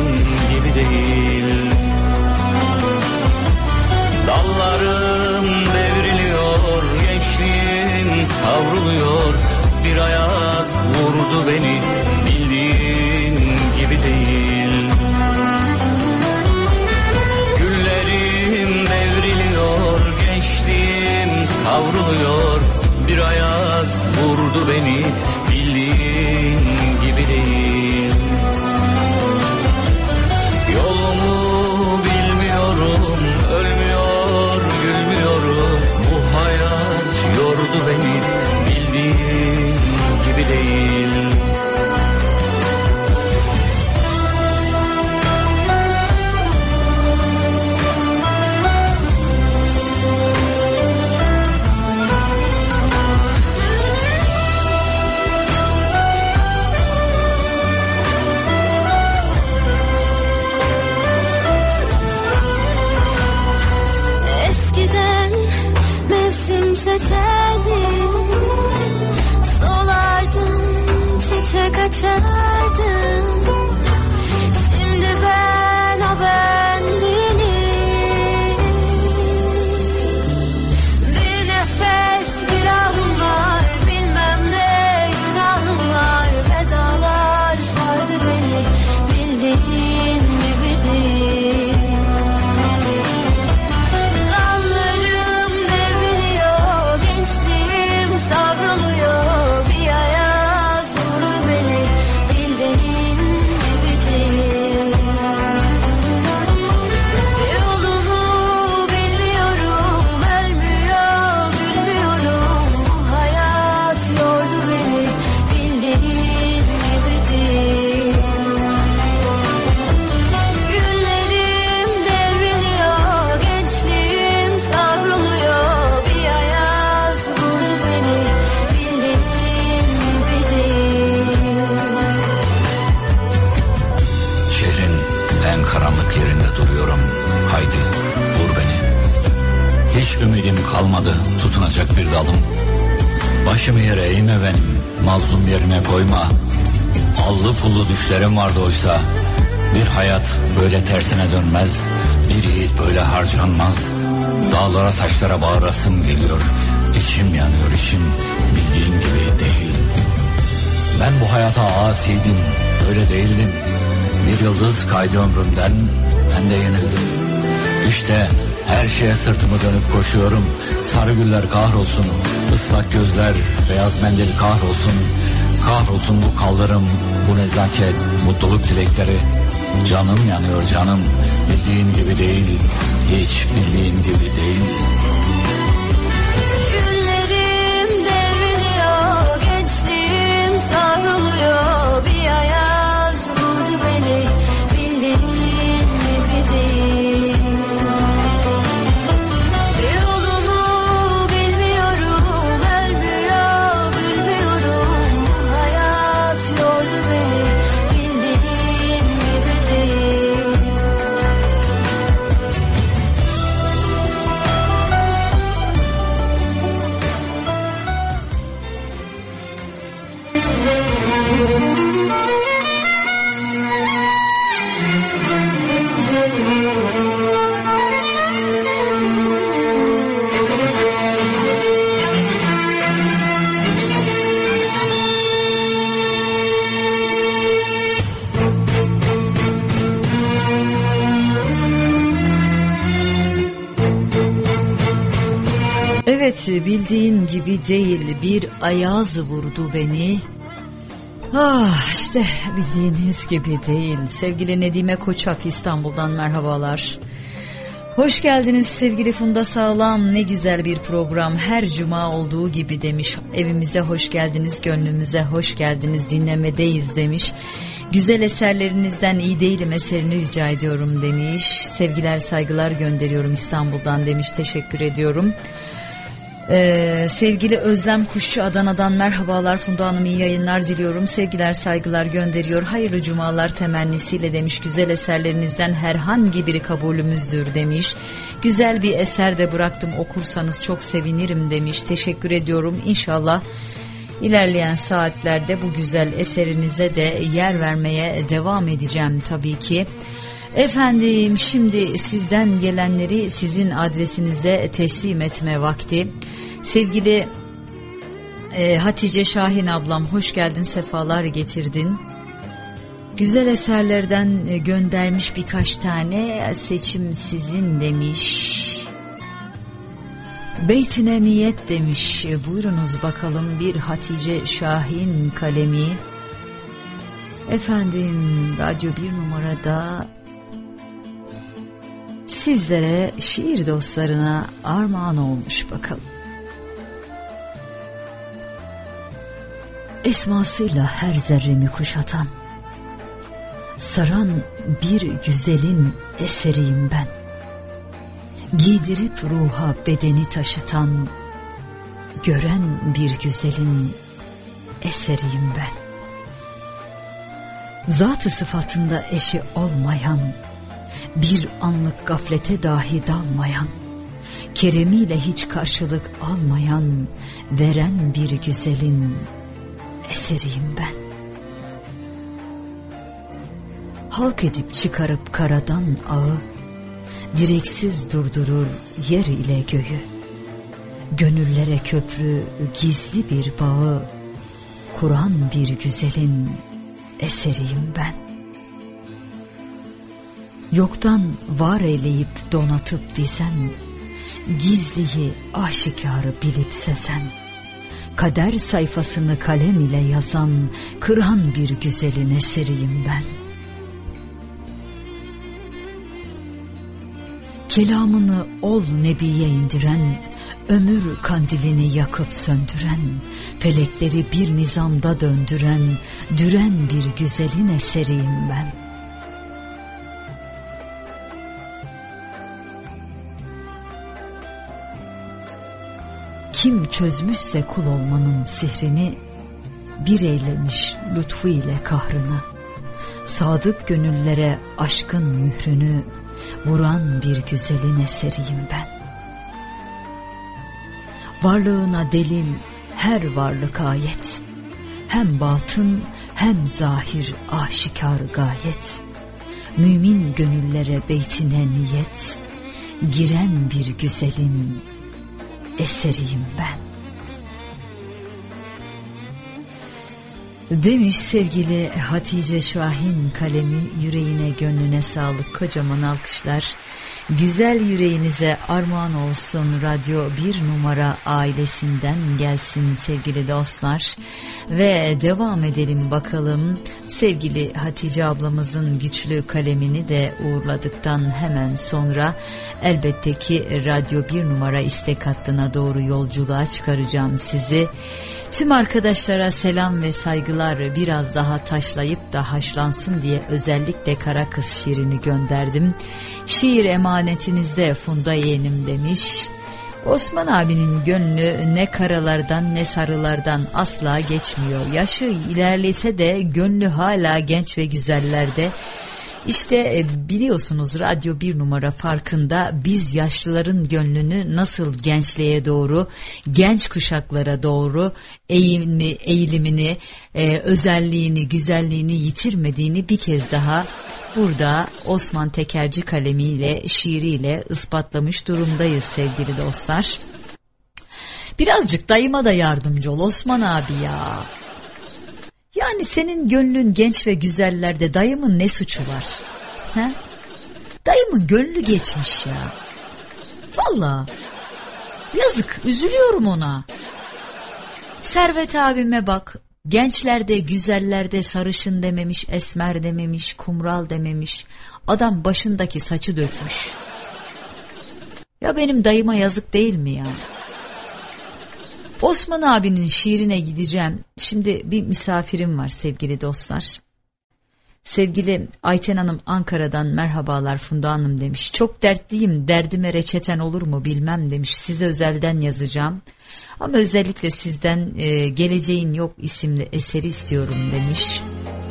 en karanlık yerinde duruyorum. Haydi vur beni. Hiç ümidim kalmadı tutunacak bir dalım. Başımı yere eğme benim, mazlum yerine koyma. Allı pullu düşlerim vardı oysa. Bir hayat böyle tersine dönmez. Bir yiğit böyle harcanmaz. Dağlara taşlara bağırasım geliyor. İçim yanıyor içim, bildiğin gibi değil. Ben bu hayata asiydim, öyle değildim. Bir yıldız kaydı ömrümden, ben de yenildim. İşte her şeye sırtımı dönüp koşuyorum. Sarı güller kahrolsun, ıslak gözler, beyaz mendil kahrolsun. Kahrolsun bu kaldırım, bu nezaket, mutluluk dilekleri. Canım yanıyor canım, bildiğin gibi değil, hiç bildiğin gibi değil. Günlerim devriliyor, gençliğim savruluyor. Bir ayaz vurdu beni, bildiğin gibi değil. Yolumu bilmiyorum, ölmüyor, bilmiyorum. Bu hayat yordu beni, bildiğin gibi değil. Evet, bildiğin gibi değil, bir ayaz vurdu beni. Ah, işte bildiğiniz gibi değil. Sevgili Nedime Koçak İstanbul'dan merhabalar. Hoş geldiniz sevgili Funda Sağlam. Ne güzel bir program, her cuma olduğu gibi demiş. Evimize hoş geldiniz, gönlümüze hoş geldiniz, dinlemedeyiz demiş. Güzel eserlerinizden iyi değilim eserini rica ediyorum demiş. Sevgiler saygılar gönderiyorum İstanbul'dan demiş. Teşekkür ediyorum. Ee, sevgili Özlem Kuşçu Adana'dan merhabalar Funda Hanım, iyi yayınlar diliyorum, sevgiler saygılar gönderiyor, hayırlı cumalar temennisiyle demiş. Güzel eserlerinizden herhangi biri kabulümüzdür demiş. Güzel bir eser de bıraktım, okursanız çok sevinirim demiş. Teşekkür ediyorum. İnşallah ilerleyen saatlerde bu güzel eserinize de yer vermeye devam edeceğim tabii ki. Efendim, şimdi sizden gelenleri sizin adresinize teslim etme vakti. Sevgili e, Hatice Şahin ablam, hoş geldin, sefalar getirdin. Güzel eserlerden e, göndermiş birkaç tane, seçim sizin demiş. Beytine niyet demiş. E, buyurunuz bakalım bir Hatice Şahin kalemi. Efendim, Radyo bir numarada sizlere, şiir dostlarına armağan olmuş bakalım. Esmasıyla her zerremi kuşatan, saran bir güzelin eseriyim ben. Giydirip ruha bedeni taşıtan, gören bir güzelin eseriyim ben. Zat-ı sıfatında eşi olmayan, bir anlık gaflete dahi dalmayan, keremiyle hiç karşılık almayan, veren bir güzelin eseriyim ben. Halk edip çıkarıp karadan ağı, direksiz durdurur yer ile göğü. Gönüllere köprü, gizli bir bağı, kuran bir güzelin eseriyim ben. Yoktan var eyleyip donatıp dizen, gizliyi aşikarı bilip sezen, kader sayfasını kalem ile yazan, kıran bir güzelin eseriyim ben. Kelamını ol nebiye indiren, ömür kandilini yakıp söndüren, felekleri bir nizamda döndüren, düren bir güzelin eseriyim ben. Kim çözmüşse kul olmanın sihrini, bir eylemiş lütfu ile kahrını. sadık gönüllere aşkın mührünü vuran bir güzelin eseriyim ben. Varlığına delil her varlık ayet, hem batın hem zahir aşikar gayet. Mümin gönüllere beytine niyet, giren bir güzelin eseriyim ben. Demiş sevgili Hatice Şahin, kalemi yüreğine gönlüne sağlık, kocaman alkışlar. Güzel yüreğinize armağan olsun, Radyo bir Numara ailesinden gelsin sevgili dostlar. Ve devam edelim bakalım. Sevgili Hatice ablamızın güçlü kalemini de uğurladıktan hemen sonra elbette ki Radyo bir Numara istek hattına doğru yolculuğa çıkaracağım sizi. Tüm arkadaşlara selam ve saygılar, biraz daha taşlayıp da haşlansın diye özellikle Kara Kız şiirini gönderdim. Şiir emanetinizde Funda yeğenim demiş. Osman abinin gönlü ne karalardan ne sarılardan asla geçmiyor. Yaşı ilerlese de gönlü hala genç ve güzellerde. İşte biliyorsunuz Radyo bir Numara farkında biz yaşlıların gönlünü nasıl gençliğe doğru, genç kuşaklara doğru eğilimi, eğilimini, e, özelliğini, güzelliğini yitirmediğini bir kez daha burada Osman Tekerci kalemiyle, şiiriyle ispatlamış durumdayız sevgili dostlar. Birazcık dayıma da yardımcı ol Osman abi ya. Yani senin gönlün genç ve güzellerde, dayımın ne suçu var? He? Dayımın gönlü geçmiş ya. Vallahi yazık, üzülüyorum ona. Servet abime bak, gençlerde, güzellerde sarışın dememiş, esmer dememiş, kumral dememiş. Adam başındaki saçı dökmüş. Ya benim dayıma yazık değil mi ya? Osman abinin şiirine gideceğim. Şimdi bir misafirim var sevgili dostlar. Sevgili Ayten Hanım Ankara'dan merhabalar Funda Hanım demiş. Çok dertliyim, derdime reçeten olur mu bilmem demiş. Size özelden yazacağım. Ama özellikle sizden e, Geleceğin Yok isimli eseri istiyorum demiş.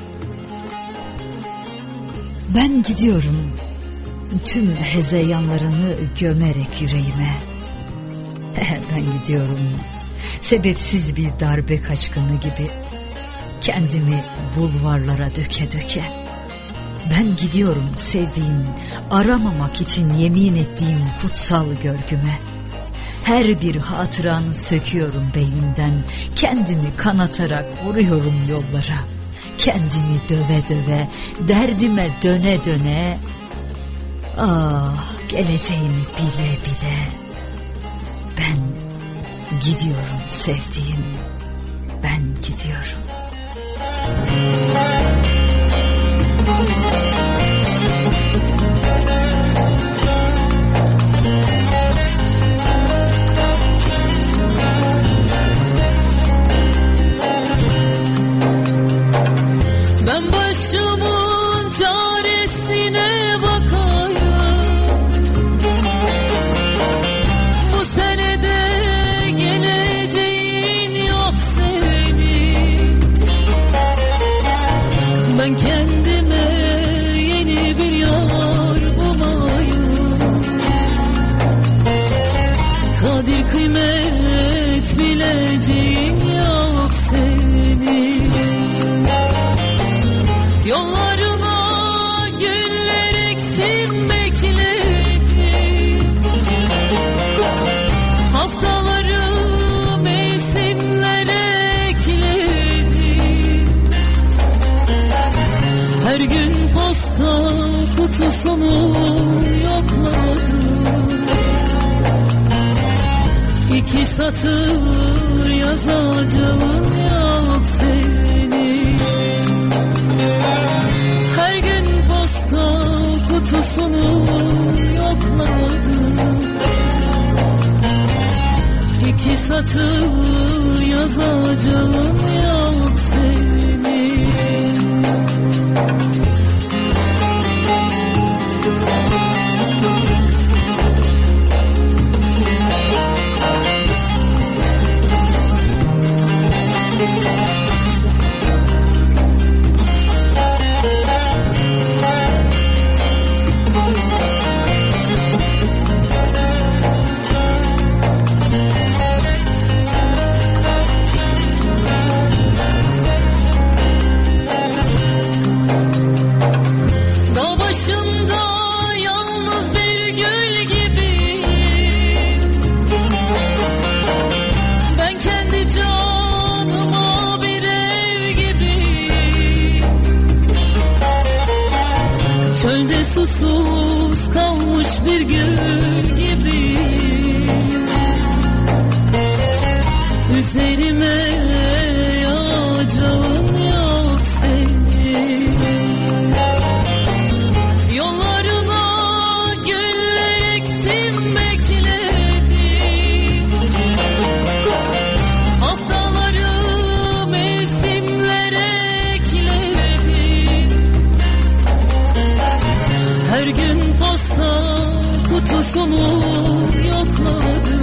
Ben gidiyorum tüm hezeyanlarını gömerek yüreğime. Ben gidiyorum sebepsiz bir darbe kaçkını gibi, kendimi bulvarlara döke döke. Ben gidiyorum sevdiğim, aramamak için yemin ettiğim kutsal görgüme. Her bir hatıranı söküyorum beynimden, kendimi kanatarak vuruyorum yollara. Kendimi döve döve, derdime döne döne. Ah, geleceğimi bile bile ben gidiyorum sevdiğim, ben gidiyorum. Ben başımın çaresine bakayım, bu senede geleceğin yok senin. Ben kendime yeni bir yar bulayım, kadir kıymet bileceğin yok senin. Yollarına güller eksim bekledim, haftaları mevsimlere ekledim. Her gün posta kutusunu yokladım, İki satır yazacağın yok senin. Her gün posta kutusunu yokladım, İki satır yazacağın yok senin. Çölde susuz kalmış bir gül gibi. Üzerime yağacağın yok senin. Yollarına güller ektim bekledim. Haftaları mevsimlere ekledim. Her gün posta kutusunu yokladım.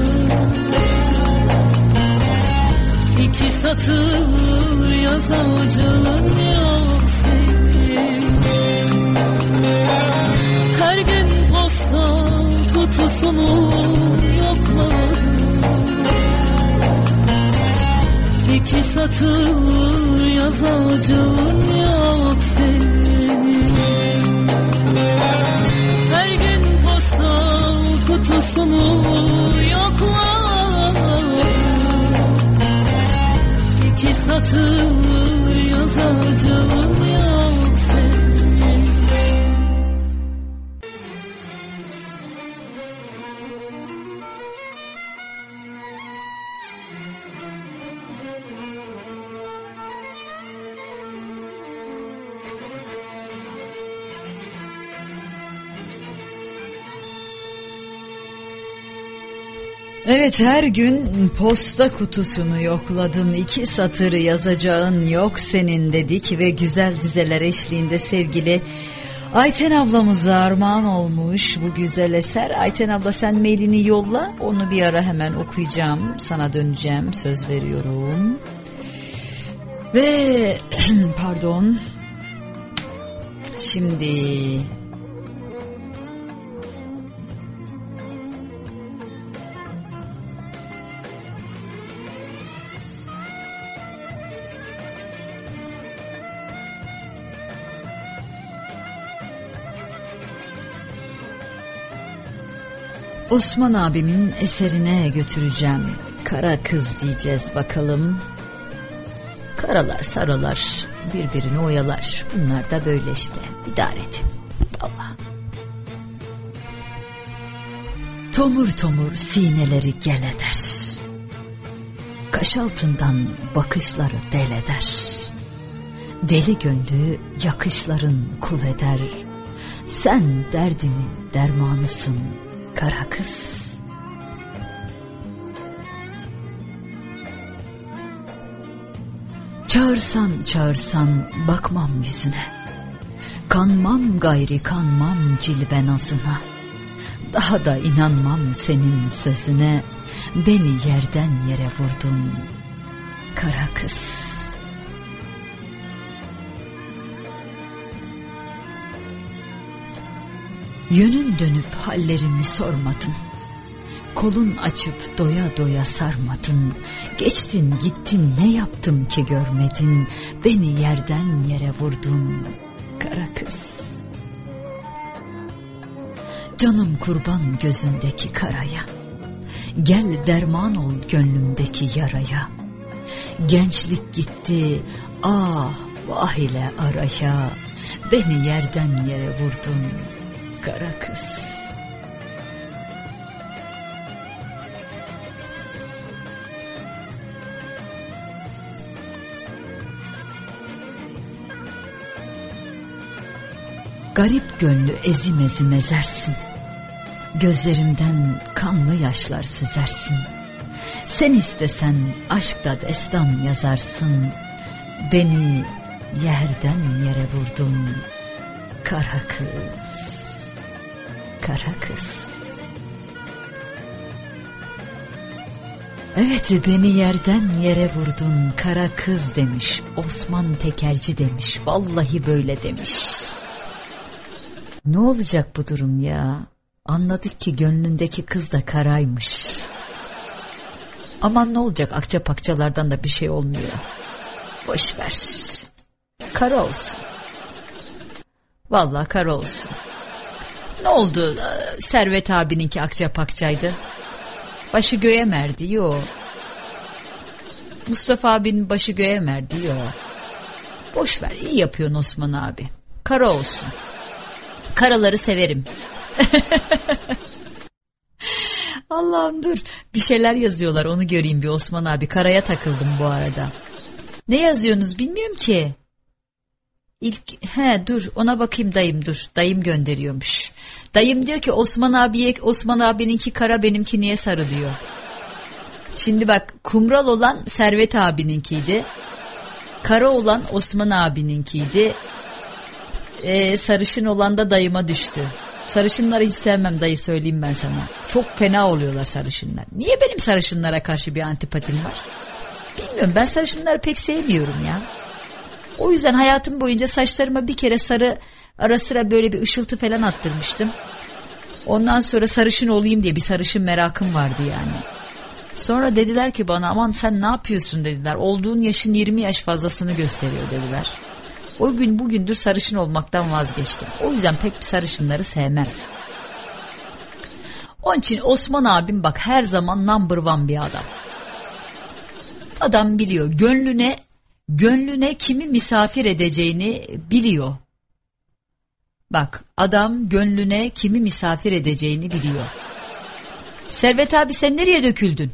İki satır yazacağın yok senin. Her gün posta kutusunu yokladım. İki satır yazacağın yok senin. Her gün posta kutusunu yokladım. İki satır yazacağım yok senin. Evet, her gün posta kutusunu yokladım. İki satır yazacağın yok senin dedik ve güzel dizeler eşliğinde sevgili Ayten ablamıza armağan olmuş bu güzel eser. Ayten abla, sen mailini yolla, onu bir ara hemen okuyacağım, sana döneceğim, söz veriyorum. Ve pardon şimdi Osman abimin eserine götüreceğim. Kara kız diyeceğiz bakalım. Karalar sarılar birbirini oyalar. Bunlar da böyle işte, idare edin. Allah. Tomur tomur sineleri gel eder. Kaş altından bakışları del eder. Deli gönlü yakışların kul eder. Sen derdimin dermanısın kara kız. Çağırsan çağırsan bakmam yüzüne. Kanmam gayri kanmam cilve nazına. Daha da inanmam senin sözüne. Beni yerden yere vurdun kara kız. Yönün dönüp hallerimi sormadın. Kolun açıp doya doya sarmadın. Geçtin gittin, ne yaptım ki görmedin. Beni yerden yere vurdun kara kız. Canım kurban gözündeki karaya. Gel derman ol gönlümdeki yaraya. Gençlik gitti ah vah ile araya. Beni yerden yere vurdun kara kız. Garip gönlü ezim ezim ezersin. Gözlerimden kanlı yaşlar süzersin. Sen istesen aşkta destan yazarsın. Beni yerden yere vurdun kara kız. Kara kız. Evet, beni yerden yere vurdun kara kız demiş. Osman Tekerci demiş. Vallahi böyle demiş. Ne olacak bu durum ya? Anladık ki gönlündeki kız da karaymış. Aman ne olacak, akça pakçalardan da bir şey olmuyor. Boş ver. Kara olsun. Vallahi kara olsun. Ne oldu? Servet abininki akça pakçaydı. Başı göğe merdi. Yo. Mustafa abinin başı göğe merdi. Yo. Boş ver, iyi yapıyorsun Osman abi. Kara olsun. Karaları severim. Allah'ım dur. Bir şeyler yazıyorlar, onu göreyim bir Osman abi. Karaya takıldım bu arada. Ne yazıyorsunuz bilmiyorum ki. İlk he dur ona bakayım dayım dur. Dayım gönderiyormuş. Dayım diyor ki Osman abiye Osman abininki kara benimki niye sarı diyor. Şimdi bak kumral olan Servet abininkiydi. Kara olan Osman abininkiydi. Ee, sarışın olan da dayıma düştü. Sarışınları hiç sevmem dayı, söyleyeyim ben sana. Çok fena oluyorlar sarışınlar. Niye benim sarışınlara karşı bir antipatim var? Bilmiyorum, ben sarışınları pek sevmiyorum ya. O yüzden hayatım boyunca saçlarıma bir kere sarı, ara sıra böyle bir ışıltı falan attırmıştım. Ondan sonra sarışın olayım diye bir sarışın merakım vardı yani. Sonra dediler ki bana aman sen ne yapıyorsun dediler. Olduğun yaşın yirmi yaş fazlasını gösteriyor dediler. O gün bugündür sarışın olmaktan vazgeçtim. O yüzden pek bir sarışınları sevmem. Onun için Osman abim bak her zaman number one bir adam. Adam biliyor gönlüne gönlüne kimi misafir edeceğini biliyor. Bak adam gönlüne kimi misafir edeceğini biliyor. Servet abi sen nereye döküldün?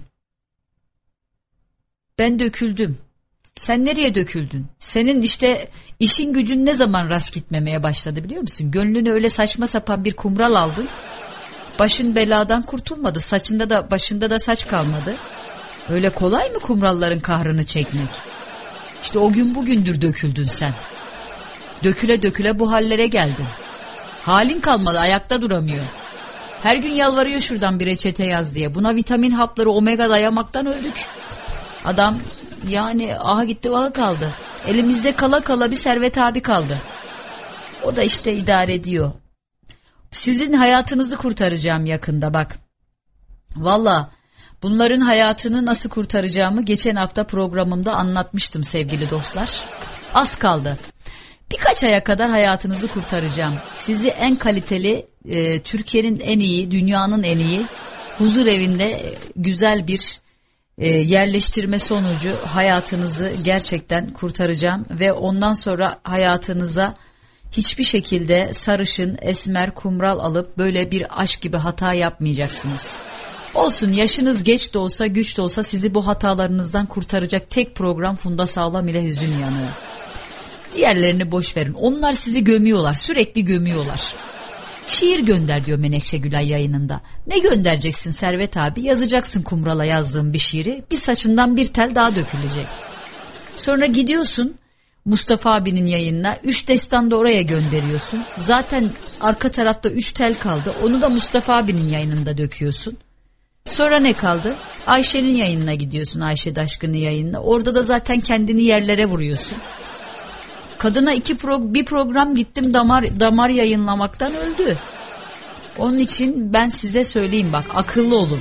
Ben döküldüm. Sen nereye döküldün? Senin işte işin gücün ne zaman rast gitmemeye başladı biliyor musun? Gönlünü öyle saçma sapan bir kumral aldın. Başın beladan kurtulmadı. Saçında da başında da saç kalmadı. Öyle kolay mı kumralların kahrını çekmek? İşte o gün bugündür döküldün sen. Döküle döküle bu hallere geldin. Halin kalmadı, ayakta duramıyor. Her gün yalvarıyor şuradan bir reçete yaz diye. Buna vitamin hapları omega dayamaktan öldük. Adam yani aha gitti aha kaldı. Elimizde kala kala bir Servet abi kaldı. O da işte idare ediyor. Sizin hayatınızı kurtaracağım yakında bak. Valla bunların hayatını nasıl kurtaracağımı geçen hafta programımda anlatmıştım sevgili dostlar. Az kaldı. Birkaç aya kadar hayatınızı kurtaracağım. Sizi en kaliteli, e, Türkiye'nin en iyi, dünyanın en iyi huzur evinde e, güzel bir e, yerleştirme sonucu hayatınızı gerçekten kurtaracağım. Ve ondan sonra hayatınıza hiçbir şekilde sarışın, esmer, kumral alıp böyle bir aşk gibi hata yapmayacaksınız. Olsun yaşınız geç de olsa güç de olsa sizi bu hatalarınızdan kurtaracak tek program Funda Sağlam ile Hüzün Yanığı. Diğerlerini boş verin. Onlar sizi gömüyorlar. Sürekli gömüyorlar. Şiir gönder diyor Menekşe Gülay yayınında. Ne göndereceksin Servet abi? Yazacaksın kumrala yazdığın bir şiiri. Bir saçından bir tel daha dökülecek. Sonra gidiyorsun Mustafa abinin yayınına. Üç destan da oraya gönderiyorsun. Zaten arka tarafta üç tel kaldı. Onu da Mustafa abinin yayınında döküyorsun. Sonra ne kaldı? Ayşe'nin yayınına gidiyorsun. Ayşe Daşkın'ın yayınına. Orada da zaten kendini yerlere vuruyorsun. Kadına iki pro, bir program gittim damar damar yayınlamaktan öldü. Onun için ben size söyleyeyim bak akıllı olun.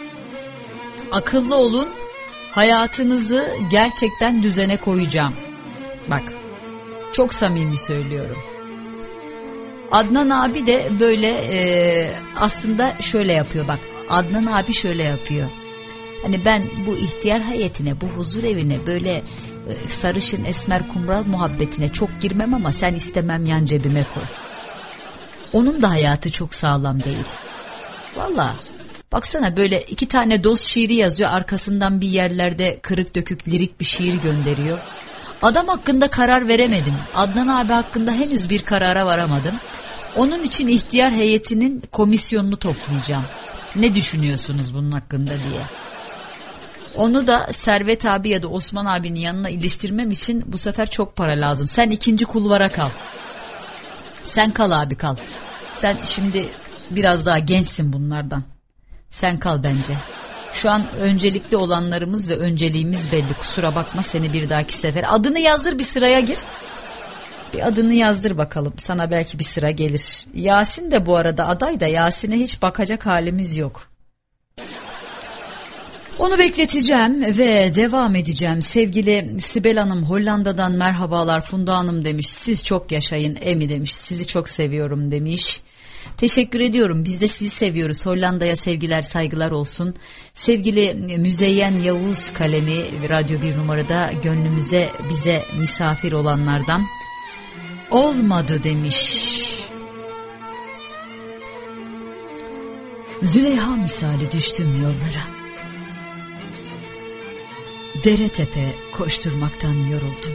Akıllı olun. Hayatınızı gerçekten düzene koyacağım. Bak çok samimi söylüyorum. Adnan abi de böyle e, aslında şöyle yapıyor bak. Adnan abi şöyle yapıyor. Hani ben bu ihtiyar hayatine, bu huzur evine böyle sarışın esmer kumral muhabbetine çok girmem ama sen istemem yan cebime koy. Onun da hayatı çok sağlam değil. Valla baksana böyle iki tane dost şiiri yazıyor, arkasından bir yerlerde kırık dökük lirik bir şiir gönderiyor. Adam hakkında karar veremedim. Adnan abi hakkında henüz bir karara varamadım. Onun için ihtiyar heyetinin komisyonunu toplayacağım. Ne düşünüyorsunuz bunun hakkında diye. Onu da Servet abi ya da Osman abinin yanına iliştirmem için bu sefer çok para lazım. Sen ikinci kulvara kal. Sen kal abi kal. Sen şimdi biraz daha gençsin bunlardan. Sen kal bence. Şu an öncelikli olanlarımız ve önceliğimiz belli. Kusura bakma seni bir dahaki sefer. Adını yazdır bir sıraya gir. Bir adını yazdır bakalım. Sana belki bir sıra gelir. Yasin de bu arada aday da Yasin'e hiç bakacak halimiz yok. Onu bekleteceğim ve devam edeceğim. Sevgili Sibel Hanım Hollanda'dan merhabalar. Funda Hanım demiş. Siz çok yaşayın Emi demiş. Sizi çok seviyorum demiş. Teşekkür ediyorum. Biz de sizi seviyoruz. Hollanda'ya sevgiler saygılar olsun. Sevgili Müzeyyen Yavuz kalemi Radyo bir numarada gönlümüze bize misafir olanlardan. Olmadı demiş. Züleyha misali düştüm yollara. Dere tepe koşturmaktan yoruldum.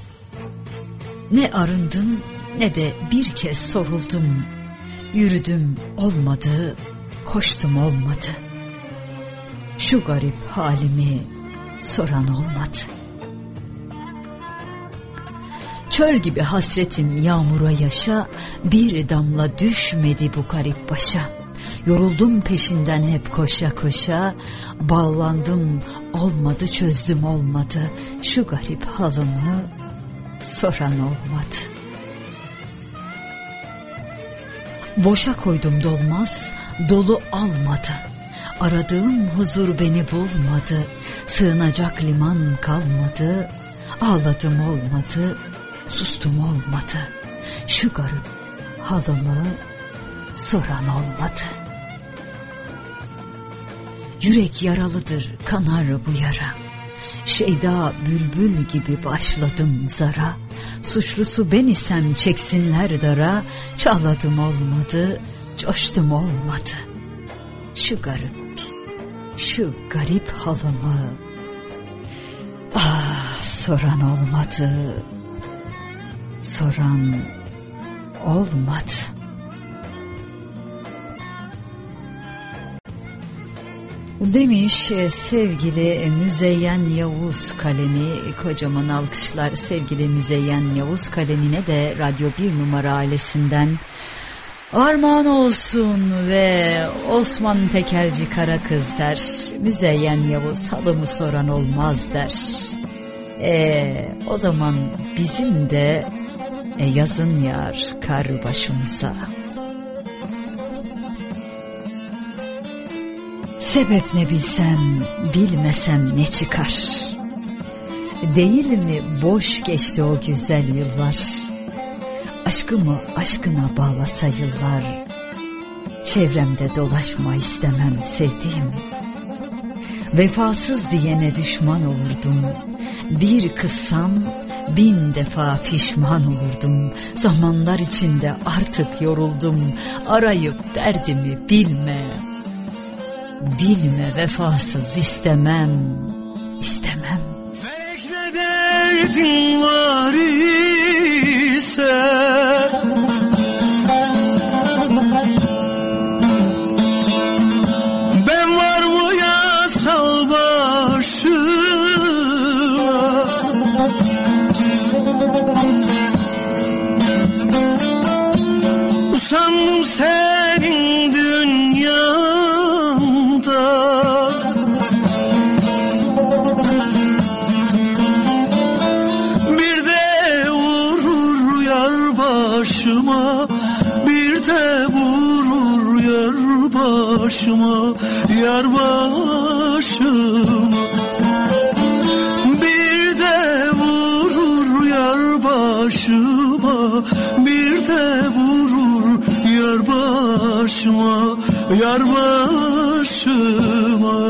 Ne arındım ne de bir kez soruldum. Yürüdüm olmadı, koştum olmadı. Şu garip halimi soran olmadı. Çöl gibi hasretim yağmura yaşa, bir damla düşmedi bu garip başa. Yoruldum peşinden hep koşa koşa, bağlandım olmadı, çözdüm olmadı. Şu garip halımı soran olmadı. Boşa koydum dolmaz, dolu almadı. Aradığım huzur beni bulmadı. Sığınacak liman kalmadı. Ağladım olmadı, sustum olmadı. Şu garip halımı soran olmadı. Yürek yaralıdır, kanar bu yara. Şeyda bülbül gibi başladım zara. Suçlusu ben isem çeksinler dara. Çağladım olmadı, coştum olmadı. Şu garip, şu garip halımı ah soran olmadı, soran olmadı. Demiş sevgili Müzeyyen Yavuz kalemi, kocaman alkışlar sevgili Müzeyyen Yavuz kalemine de Radyo bir Numara ailesinden armağan olsun ve Osman Tekerci Karakız der. Müzeyyen Yavuz halımı soran olmaz der. E, o zaman bizim de e, yazın yağar kar başımıza. Sebep ne bilsem, bilmesem ne çıkar? Değil mi boş geçti o güzel yıllar? Aşkımı aşkına bağlasa yıllar. Çevremde dolaşma istemem sevdiğim. Vefasız diyene düşman olurdum. Bir kızsam bin defa pişman olurdum. Zamanlar içinde artık yoruldum. Arayıp derdimi bilme. Bilme vefasız istemem, istemem. Felek ne derdin var ise ben var mı yasal başıma? Usandım senin dünyanda. Bir de vurur yar başıma, bir de vurur yar başıma, yar başıma. Bir de vurur yar başıma, bir de vurur yar başıma, yar başıma.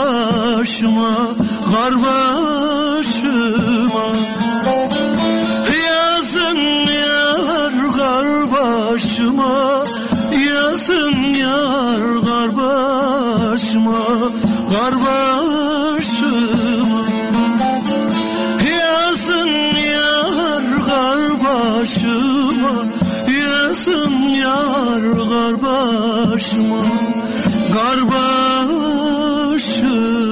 Başıma, kar başıma, kar başıma. Yazın yar kar başıma, yazın yar kar başıma, kar başıma.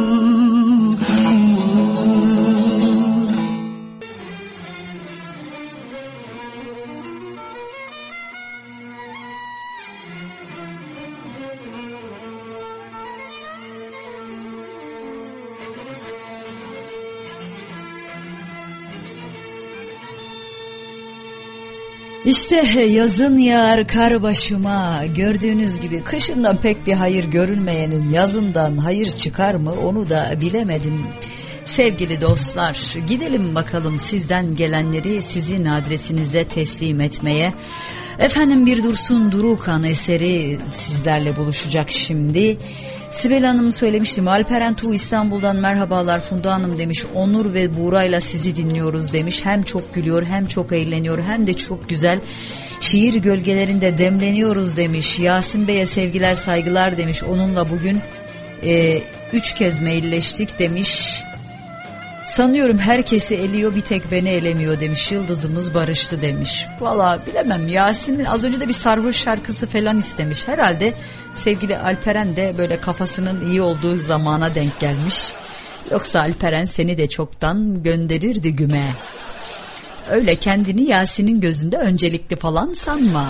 İşte yazın yağar kar başıma. Gördüğünüz gibi kışından pek bir hayır görülmeyenin yazından hayır çıkar mı onu da bilemedim. Sevgili dostlar, gidelim bakalım sizden gelenleri sizin adresinize teslim etmeye. Efendim, bir Dursun Durukan eseri sizlerle buluşacak şimdi. Sibel Hanım söylemiştim. Alperen Tuğ İstanbul'dan merhabalar Funda Hanım demiş. Onur ve Buğra'yla sizi dinliyoruz demiş. Hem çok gülüyor, hem çok eğleniyor, hem de çok güzel. Şiir gölgelerinde demleniyoruz demiş. Yasin Bey'e sevgiler saygılar demiş. Onunla bugün e, üç kez mailleştik demiş. Sanıyorum herkesi eliyor, bir tek beni elemiyor demiş. Yıldızımız barıştı demiş. Valla bilemem, Yasin'in az önce de bir sarhoş şarkısı falan istemiş. Herhalde sevgili Alperen de böyle kafasının iyi olduğu zamana denk gelmiş. Yoksa Alperen seni de çoktan gönderirdi güme. Öyle kendini Yasin'in gözünde öncelikli falan sanma.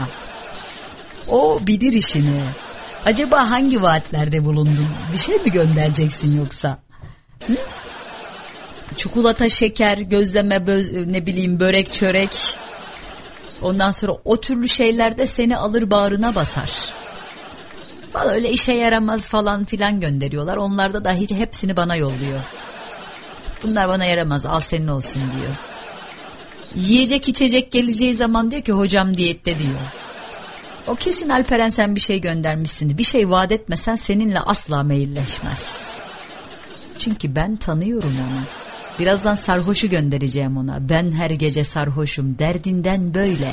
O bilir işini. Acaba hangi vaatlerde bulundun? Bir şey mi göndereceksin yoksa? Hı? Çikolata, şeker, gözleme, bö- ne bileyim börek, çörek. Ondan sonra o türlü şeylerde seni alır bağrına basar. Vallahi öyle işe yaramaz falan filan gönderiyorlar. Onlarda da hiç hepsini bana yolluyor. Bunlar bana yaramaz, al senin olsun diyor. Yiyecek içecek geleceği zaman diyor ki hocam diyette diyor. O kesin Alperen sen bir şey göndermişsin. Bir şey vaat etmesen seninle asla mailleşmez. Çünkü ben tanıyorum onu. Birazdan sarhoşu göndereceğim ona. Ben her gece sarhoşum derdinden böyle.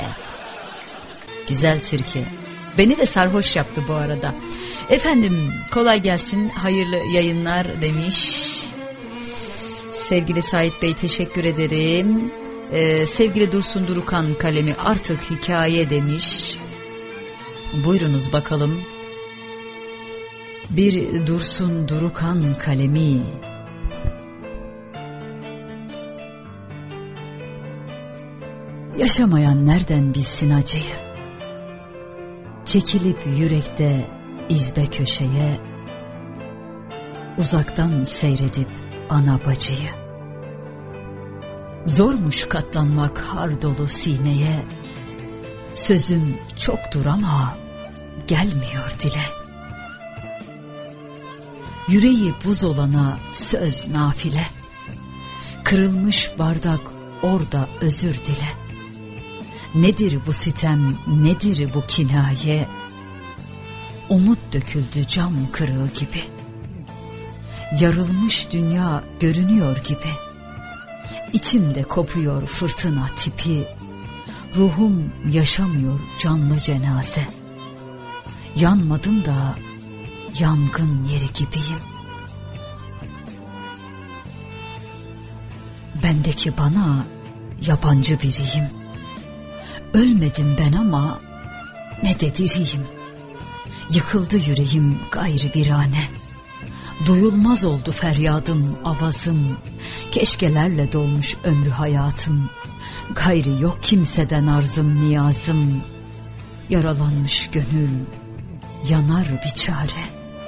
Güzel Türkiye. Beni de sarhoş yaptı bu arada. Efendim kolay gelsin, hayırlı yayınlar demiş. Sevgili Sait Bey teşekkür ederim. Ee, sevgili Dursun Durukan kalemi artık hikaye demiş. Buyurunuz bakalım. Bir Dursun Durukan kalemi. Yaşamayan nereden bilsin acıyı? Çekilip yürekte izbe köşeye, uzaktan seyredip ana bacıyı. Zormuş katlanmak har dolu sineye, sözüm çoktur ama gelmiyor dile. Yüreği buz olana söz nafile, kırılmış bardak orada özür dile. Nedir bu sitem, nedir bu kinaye? Umut döküldü cam kırığı gibi. Yarılmış dünya görünüyor gibi. İçimde kopuyor fırtına tipi. Ruhum yaşamıyor canlı cenaze. Yanmadım da yangın yeri gibiyim. Bendeki bana yabancı biriyim. Ölmedim ben ama ne de diriyim. Yıkıldı yüreğim gayrı virane. Duyulmaz oldu feryadım, avazım. Keşkelerle dolmuş ömrü hayatım. Gayrı yok kimseden arzım, niyazım. Yaralanmış gönül yanar bir çare.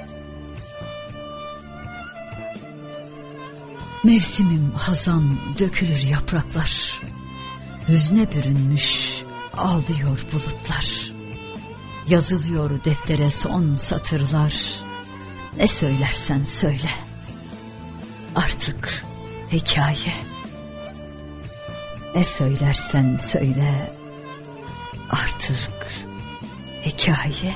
Mevsimim hazan, dökülür yapraklar. Hüzne bürünmüş ağlıyor bulutlar. Yazılıyor deftere son satırlar. Ne söylersen söyle, artık hikaye. Ne söylersen söyle, artık hikaye.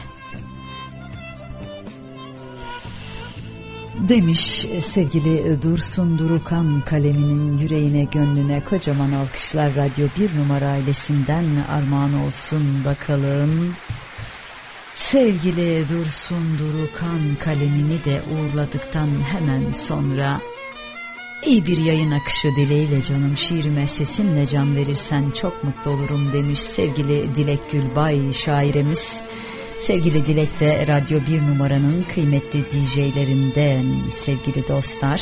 Demiş sevgili Dursun Durukan kaleminin yüreğine gönlüne kocaman alkışlar. Radyo bir numara ailesinden armağan olsun bakalım. Sevgili Dursun Durukan kalemini de uğurladıktan hemen sonra iyi bir yayın akışı dileğiyle canım, şiirime sesinle can verirsen çok mutlu olurum demiş sevgili Dilek Gülbay şairemiz. Sevgili Dilek de Radyo bir numaranın kıymetli D J'lerinden sevgili dostlar.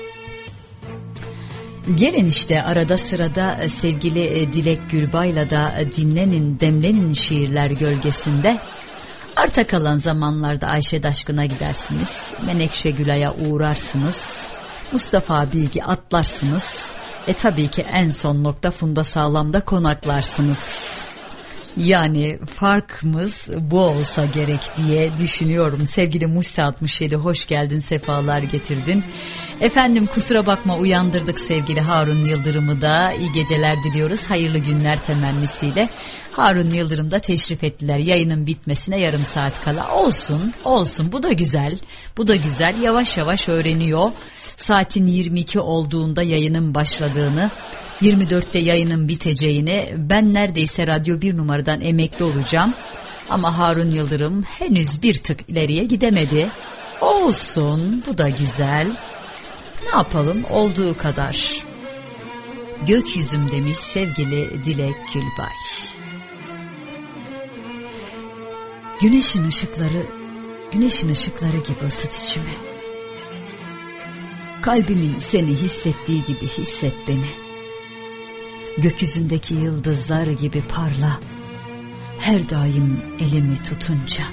Gelin işte arada sırada sevgili Dilek Gülbay'la da dinlenin, demlenin şiirler gölgesinde. Arta kalan zamanlarda Ayşe Daşkın'a gidersiniz, Menekşe Gülay'a uğrarsınız, Mustafa Bilgi atlarsınız. E tabii ki en son nokta Funda Sağlam'da konaklarsınız. Yani farkımız bu olsa gerek diye düşünüyorum. Sevgili Musa altmış yedi hoş geldin, sefalar getirdin. Efendim kusura bakma uyandırdık sevgili Harun Yıldırım'ı da. İyi geceler diliyoruz, hayırlı günler temennisiyle. Harun Yıldırım da teşrif ettiler yayının bitmesine yarım saat kala. Olsun olsun, bu da güzel, bu da güzel, yavaş yavaş öğreniyor. Saatin yirmi iki olduğunda yayının başladığını, yirmi dörtte yayının biteceğini. Ben neredeyse Radyo bir numaradan emekli olacağım. Ama Harun Yıldırım henüz bir tık ileriye gidemedi. Olsun, bu da güzel. Ne yapalım, olduğu kadar. Gökyüzüm demiş sevgili Dilek Gülbay. Güneşin ışıkları, güneşin ışıkları gibi ısıt içimi. Kalbimin seni hissettiği gibi hisset beni. Gökyüzündeki yıldızlar gibi parla, her daim elimi tutunca.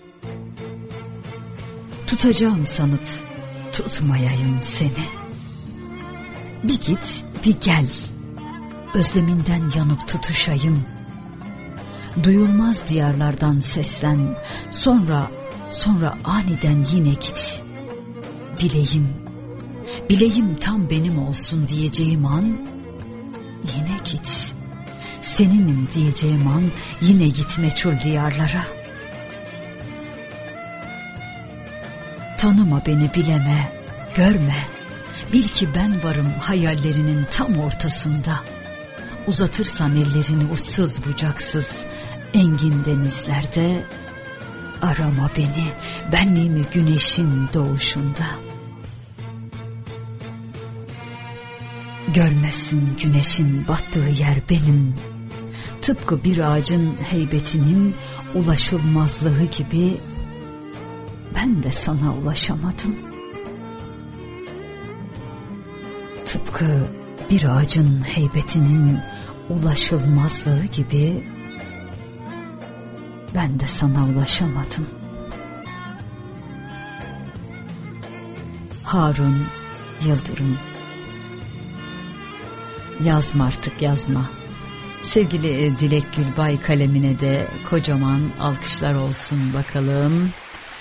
Tutacağım sanıp tutmayayım seni. Bir git bir gel, özleminden yanıp tutuşayım. Duyulmaz diyarlardan seslen, sonra sonra aniden yine git. Bileyim, bileyim tam benim olsun diyeceğim an yine git. Seninim diyeceğim an yine git meçhul diyarlara. Tanıma beni, bileme, görme. Bil ki ben varım hayallerinin tam ortasında. Uzatırsan ellerini uçsuz bucaksız engin denizlerde, arama beni, benliğimi güneşin doğuşunda. Görmesin güneşin battığı yer benim. Tıpkı bir ağacın heybetinin ulaşılmazlığı gibi ben de sana ulaşamadım. Tıpkı bir ağacın heybetinin ulaşılmazlığı gibi ben de sana ulaşamadım. Harun Yıldırım. Yazma artık, yazma. Sevgili Dilek Gülbay kalemine de kocaman alkışlar olsun bakalım.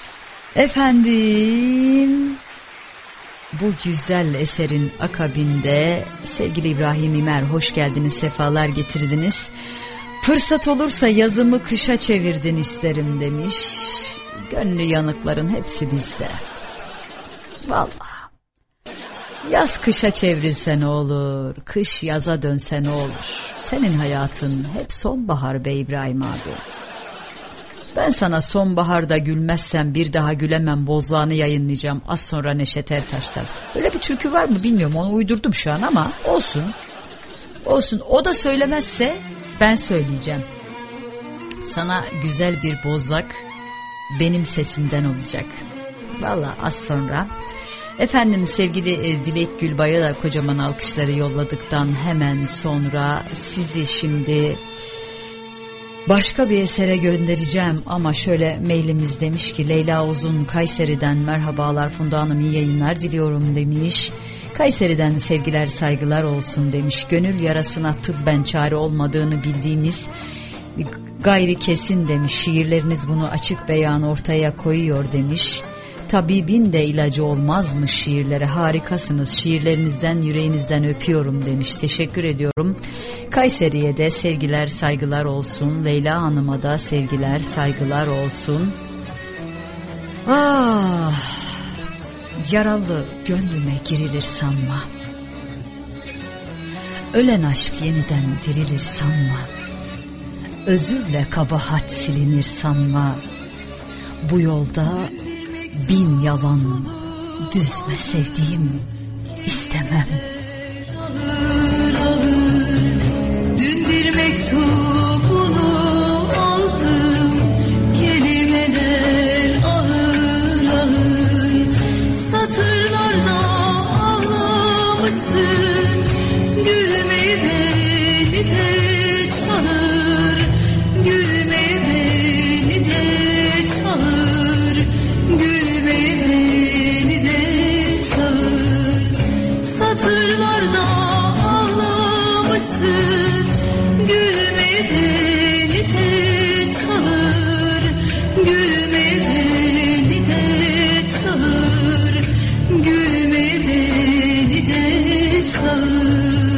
Efendim, bu güzel eserin akabinde sevgili İbrahim İmer hoş geldiniz, sefalar getirdiniz. Fırsat olursa yazımı kışa çevirdin isterim demiş. Gönlü yanıkların hepsi bizde. Vallahi. Yaz kışa çevrilse ne olur, kış yaza dönse ne olur. Senin hayatın hep sonbahar be İbrahim abi. Ben sana sonbaharda gülmezsem bir daha gülemem bozlağını yayınlayacağım az sonra Neşet Ertaş'tan. Öyle bir türkü var mı bilmiyorum, onu uydurdum şu an ama olsun. Olsun, o da söylemezse ben söyleyeceğim. Sana güzel bir bozlak benim sesimden olacak. Vallahi az sonra. Efendim sevgili Dilek Gülbay'a da kocaman alkışları yolladıktan hemen sonra sizi şimdi başka bir esere göndereceğim ama şöyle mailimiz demiş ki Leyla Uzun Kayseri'den merhabalar Funda Hanım, iyi yayınlar diliyorum demiş. Kayseri'den sevgiler saygılar olsun demiş. Gönül yarasına tıbben çare olmadığını bildiğimiz gayri kesin demiş. Şiirleriniz bunu açık beyan ortaya koyuyor demiş. Tabibin de ilacı olmaz mı şiirlere? Harikasınız. Şiirlerinizden yüreğinizden öpüyorum demiş. Teşekkür ediyorum. Kayseri'ye de sevgiler saygılar olsun. Leyla Hanım'a da sevgiler saygılar olsun. Ah, yaralı gönlüme girilir sanma. Ölen aşk yeniden dirilir sanma. Özürle kabahat silinir sanma. Bu yolda bin yalan düzme sevdiğim istemem. Ağır ağır dün bir mektubunu aldım, kelimeler ağır ağır, satırlarda ağlamışsın, gülmeyi beni de çağır, gülmeyi beni de çağır, gülmeyi beni de çağır, satırlarda ağlamışsın, gülmeyi beni de çağır, gülmeyi beni de çağır, gülmeyi beni de çağır.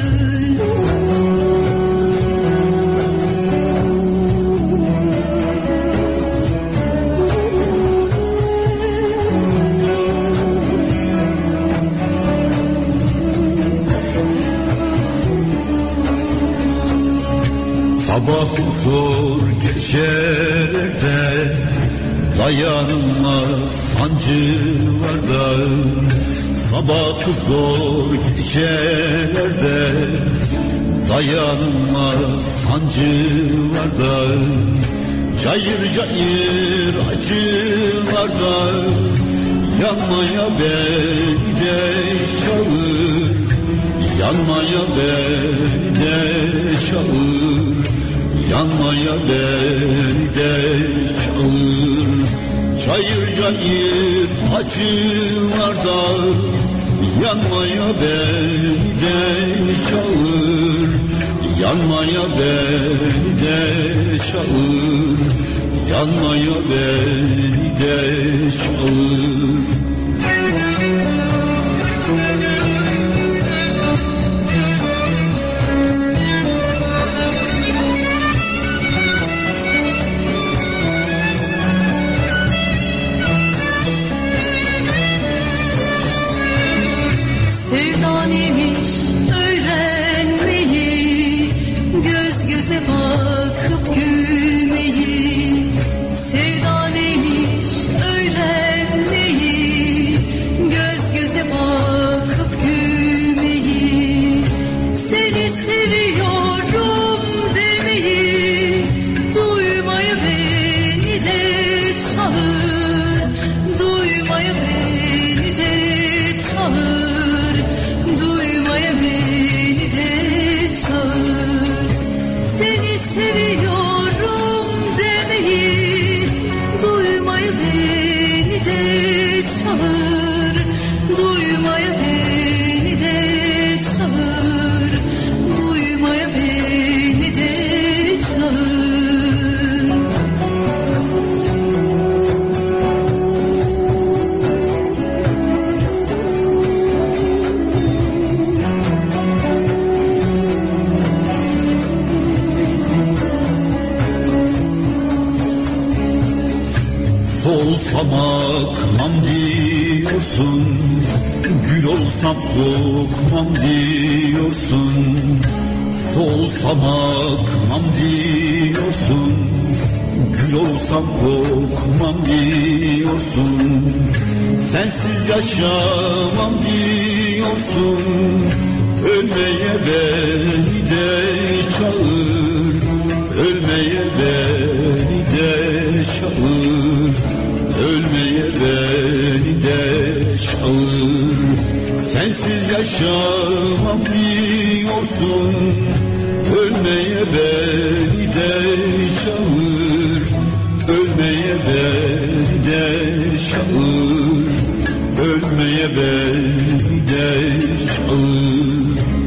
Sabah zor gecelerde, dayanılmaz sancılarda. Sabah zor gecelerde, dayanılmaz sancılarda. Cayır cayır acılarda, yanmaya beni de çağır, yanmaya beni de çağır, yanmaya beni de çağır. Cayır cayır acılarda, yanmaya beni de çağır, yanmaya beni de çağır, yanmaya beni de çağır. Sevdan imiş öğrenmeyi, göz göze bakıp gülmeyi. Sevdan imiş öğrenmeyi, göz göze bakıp gülmeyi. Seni seviyorum demeyi, duymaya beni de çağır, duymaya beni de çağır, duymaya beni de çağır. Seni seviyorum demeyi, duymaya beni de çağır, duymaya beni de çağır, duymaya beni de çağır. Solsam akmam diyorsun, gül olsam kokmam diyorsun. Solsam akmam diyorsun, gül olsam kokmam diyorsun. Sensiz yaşamam diyorsun, ölmeye beni de çağır, ölmeye beni de çağır, ölmeye beni de çağır. Sensiz yaşamam diyorsun, ölmeye beni de çağır, ölmeye beni de çağır, ölmeye beni de çağır.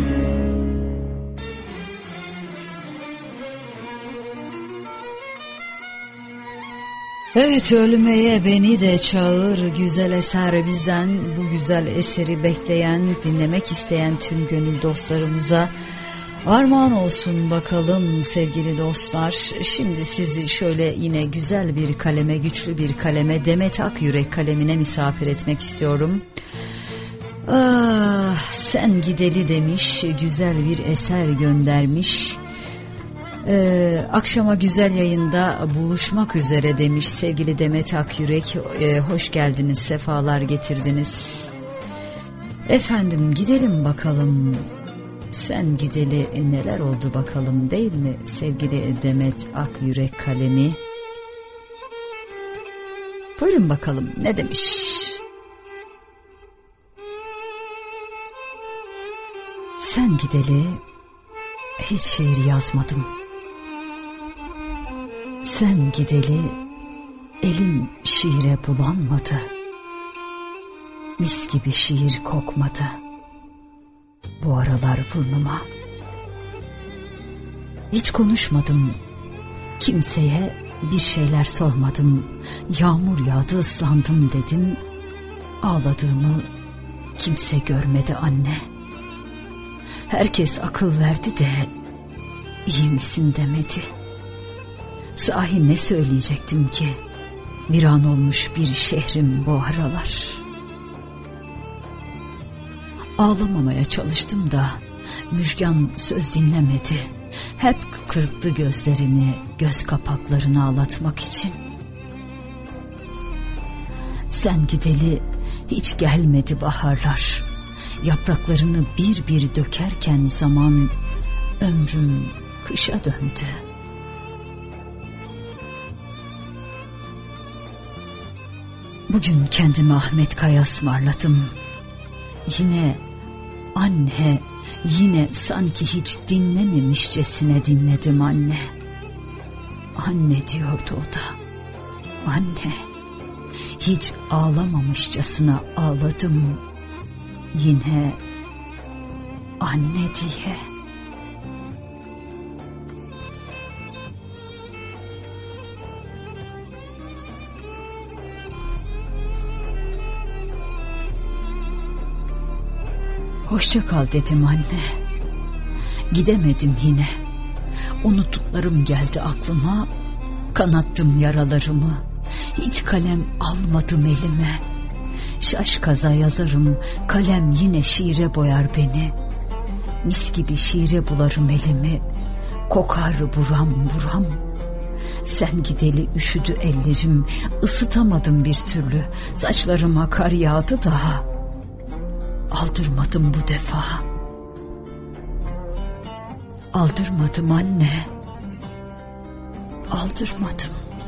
Evet, ölmeye beni de çağır güzel eser bizden. Bu güzel eseri bekleyen, dinlemek isteyen tüm gönül dostlarımıza armağan olsun bakalım sevgili dostlar. Şimdi sizi şöyle yine güzel bir kaleme, güçlü bir kaleme, Demet Akyürek kalemine misafir etmek istiyorum. Ah, sen gideli demiş, güzel bir eser göndermiş. Ee, akşama güzel yayında buluşmak üzere demiş sevgili Demet Akyürek. Ee, hoş geldiniz, sefalar getirdiniz. Efendim gidelim bakalım. Sen gideli neler oldu bakalım, değil mi sevgili Demet Akyürek kalemi? Buyurun bakalım ne demiş? Sen gideli hiç şiir yazmadım. Sen gideli elim şiire bulanmadı. Mis gibi şiir kokmadı bu aralar burnuma. Hiç konuşmadım, kimseye bir şeyler sormadım. Yağmur yağdı ıslandım dedim. Ağladığımı kimse görmedi anne. Herkes akıl verdi de iyi misin demedi. Sahi ne söyleyecektim ki? Bir an olmuş bir şehrim bu aralar. Ağlamamaya çalıştım da Müjgan söz dinlemedi. Hep kırptı gözlerini göz kapaklarını ağlatmak için. Sen gideli hiç gelmedi baharlar. Yapraklarını bir bir dökerken zaman ömrüm kışa döndü. Bugün kendime Ahmet Kaya ısmarladım. Yine anne, yine sanki hiç dinlememişçesine dinledim anne. Anne diyordu o da. Anne. Hiç ağlamamışçasına ağladım. Yine anne diye. Hoşça kal dedim anne. Gidemedim yine. Unuttuklarım geldi aklıma. Kanattım yaralarımı. Hiç kalem almadım elime. Şaş kaza yazarım, kalem yine şiire boyar beni. Mis gibi şiire bularım elimi. Kokar buram buram. Sen gideli üşüdü ellerim. Isıtamadım bir türlü. Saçlarıma kar yağdı daha. Aldırmadım bu defa. Aldırmadım anne. Aldırmadım.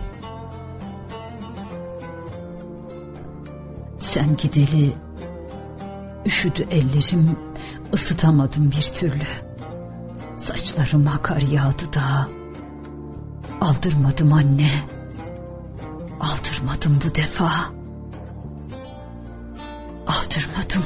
Sen gideli üşüdü ellerim, ısıtamadım bir türlü. Saçlarıma kar yağdı da. Aldırmadım anne. Aldırmadım bu defa. Aldırmadım.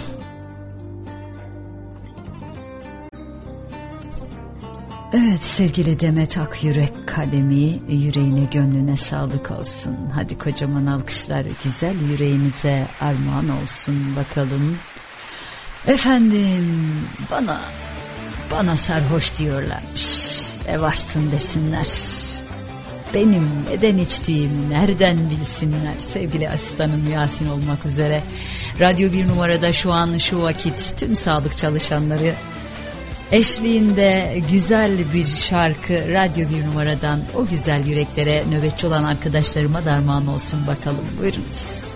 Evet sevgili Demet Akyürek kalemi, yüreğine gönlüne sağlık olsun. Hadi kocaman alkışlar güzel yüreğinize armağan olsun bakalım. Efendim bana bana sarhoş diyorlarmış. E varsın desinler. Benim neden içtiğimi nereden bilsinler. Sevgili asistanım Yasin olmak üzere. Radyo bir numarada şu an şu vakit tüm sağlık çalışanları eşliğinde güzel bir şarkı Radyo bir numaradan o güzel yüreklere nöbetçi olan arkadaşlarıma darman olsun bakalım. Buyurunuz.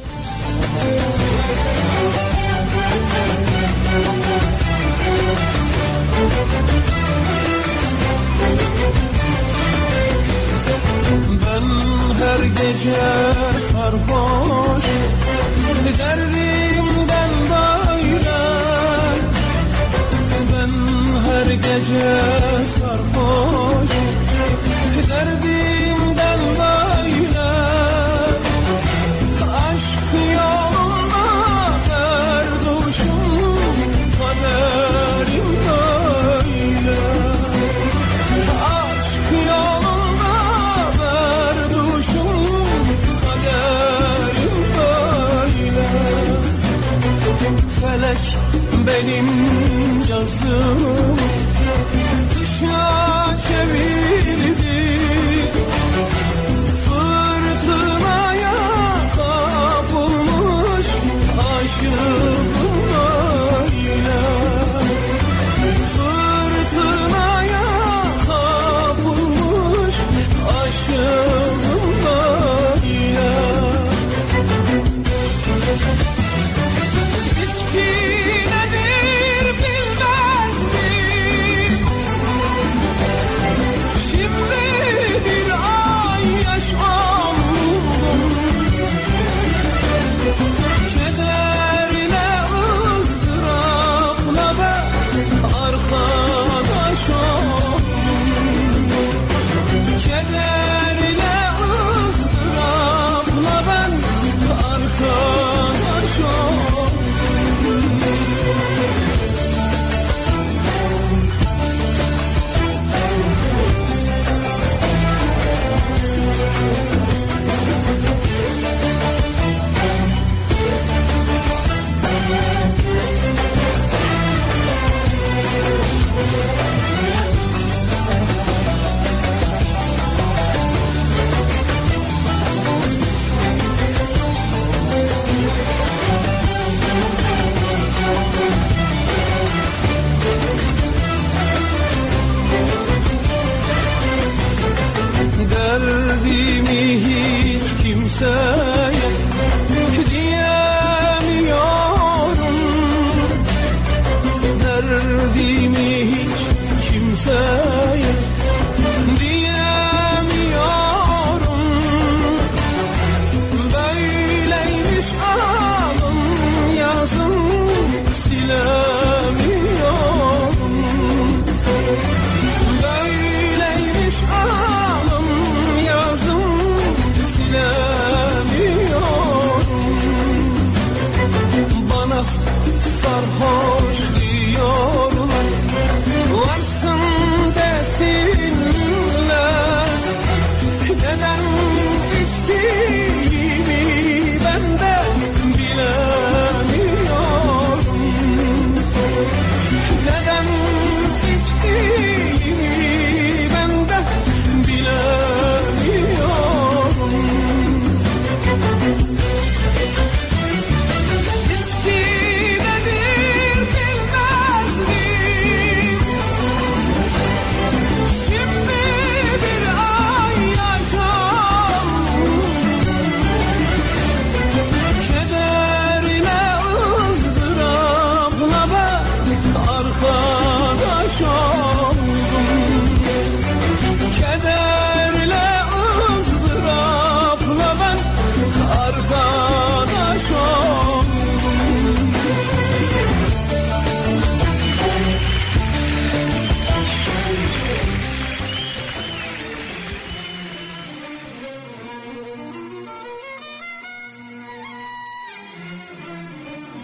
Ben her gece sarhoş derdimden böyle. Ben her gece sarhoş derdimden böyle. Aşk yolunda derduşum kaderim böyle. Aşk yolunda derduşum kaderim böyle. Felek benim yazım düşler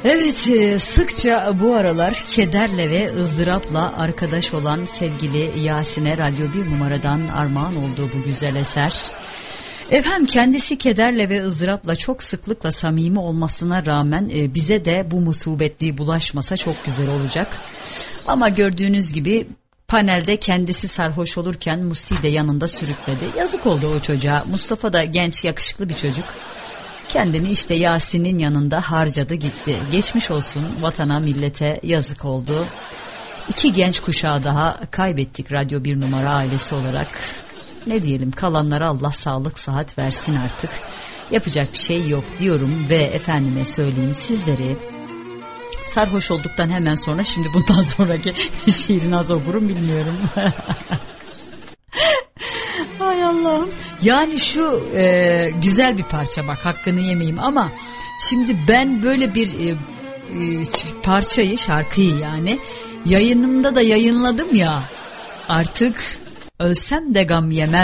Evet, sıkça bu aralar kederle ve ızdırapla arkadaş olan sevgili Yasin'e Radyo bir numaradan armağan olduğu bu güzel eser. Efendim, kendisi kederle ve ızdırapla çok sıklıkla samimi olmasına rağmen bize de bu musibetliği bulaşmasa çok güzel olacak. Ama gördüğünüz gibi panelde kendisi sarhoş olurken Musti de yanında sürükledi. Yazık oldu o çocuğa. Mustafa da genç, yakışıklı bir çocuk. Kendini işte Yasin'in yanında harcadı gitti. Geçmiş olsun vatana, millete, yazık oldu. İki genç kuşağı daha kaybettik Radyo bir numara ailesi olarak. Ne diyelim, kalanlara Allah sağlık sıhhat versin artık. Yapacak bir şey yok diyorum ve efendime söyleyeyim, sizleri sarhoş olduktan hemen sonra, şimdi bundan sonraki şiirin az okurum bilmiyorum. Ay Allah'ım. Yani şu e, güzel bir parça, bak hakkını yemeyeyim ama şimdi ben böyle bir e, e, parçayı, şarkıyı yani yayınımda da yayınladım ya, artık ölsem de gam yemem.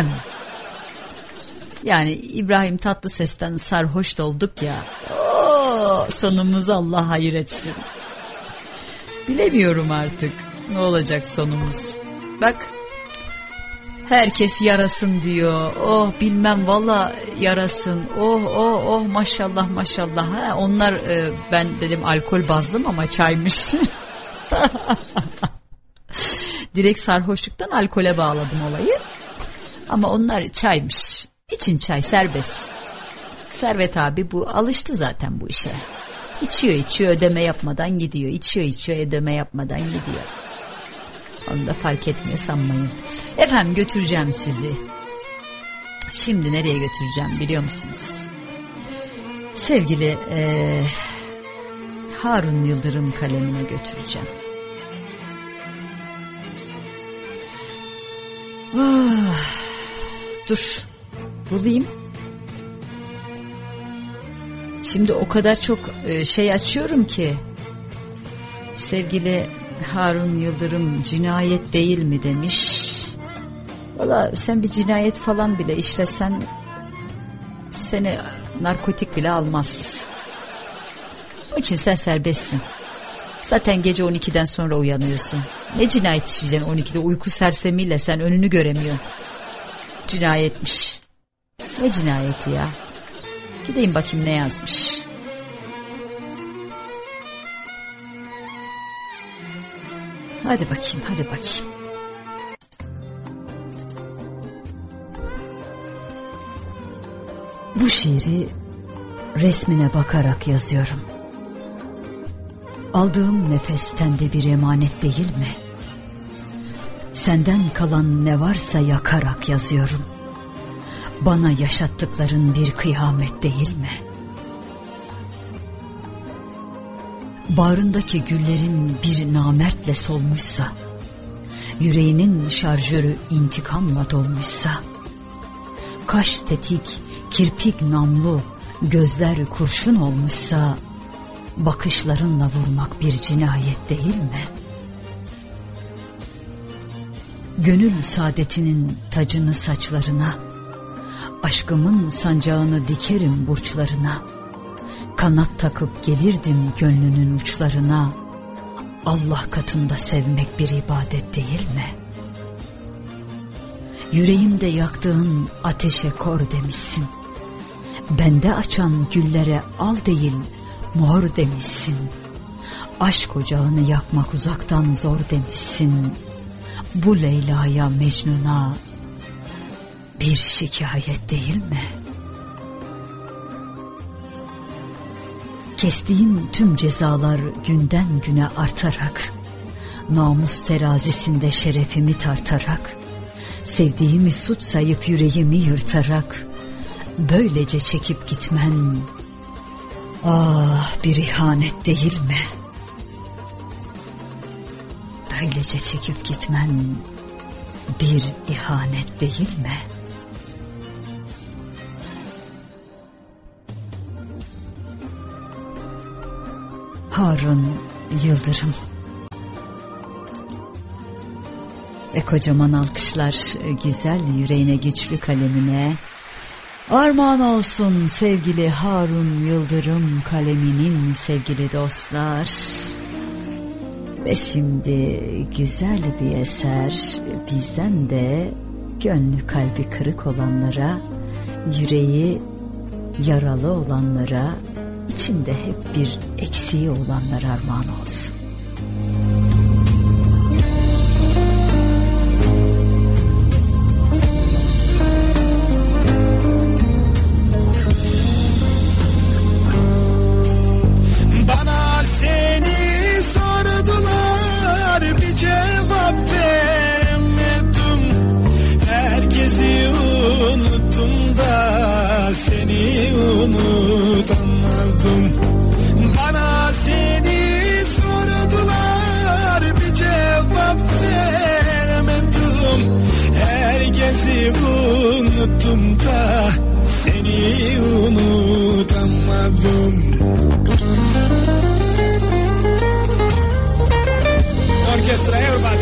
Yani İbrahim Tatlıses'ten sarhoş olduk ya, oo, sonumuzu Allah hayır etsin. Bilemiyorum artık ne olacak sonumuz. Bak, herkes yarasın diyor. Oh bilmem valla yarasın. Oh oh oh maşallah maşallah. Ha, onlar e, ben dedim alkol bazlım ama çaymış. Direkt sarhoşluktan alkole bağladım olayı. Ama onlar çaymış. İçin çay serbest. Servet abi bu alıştı zaten bu işe. İçiyor içiyor ödeme yapmadan gidiyor. İçiyor içiyor ödeme yapmadan gidiyor. Onu da fark etmiyor sanmayın. Efendim, götüreceğim sizi. Şimdi nereye götüreceğim biliyor musunuz? Sevgili ee, Harun Yıldırım kalemine götüreceğim. Ah, dur bulayım. Şimdi o kadar çok e, şey açıyorum ki. Sevgili Harun Yıldırım cinayet değil mi demiş. Valla sen bir cinayet falan bile işlesen seni narkotik bile almaz. Onun için sen serbestsin. Zaten gece on ikiden sonra uyanıyorsun. Ne cinayet işleyeceksin on ikide, uyku sersemiyle sen önünü göremiyorsun. Cinayetmiş. Ne cinayeti ya? Gideyim bakayım ne yazmış. Hadi bakayım, hadi bakayım. Bu şiiri resmine bakarak yazıyorum. Aldığım nefesten de bir emanet değil mi? Senden kalan ne varsa yakarak yazıyorum. Bana yaşattıkların bir kıyamet değil mi? Bağrındaki güllerin bir namertle solmuşsa, yüreğinin şarjörü intikamla dolmuşsa, kaş tetik, kirpik namlu, gözler kurşun olmuşsa, bakışlarınla vurmak bir cinayet değil mi? Gönül saadetinin tacını saçlarına, aşkımın sancağını dikerim burçlarına, kanat takıp gelirdim gönlünün uçlarına. Allah katında sevmek bir ibadet değil mi? Yüreğimde yaktığın ateşe kor demişsin. Bende açan güllere al değil mor demişsin. Aşk ocağını yakmak uzaktan zor demişsin. Bu Leyla'ya Mecnun'a bir şikayet değil mi? Kestiğin tüm cezalar günden güne artarak, namus terazisinde şerefimi tartarak, sevdiğimi suç sayıp yüreğimi yırtarak, böylece çekip gitmen, ah bir ihanet değil mi? Böylece çekip gitmen bir ihanet değil mi? Harun Yıldırım. Ve kocaman alkışlar güzel yüreğine, güçlü kalemine. Armağan olsun sevgili Harun Yıldırım kaleminin sevgili dostlar. Ve şimdi güzel bir eser bizden de gönlü kalbi kırık olanlara, yüreği yaralı olanlara, içinde hep bir eksiği olanlara armağan olsun. Bana seni sordular, bir cevap veremedim. Herkesi unuttum da seni unutamadım. Bana seni sordular, bir cevap veremedim. Herkesi unuttum da seni unutamadım. Orkestraya bak.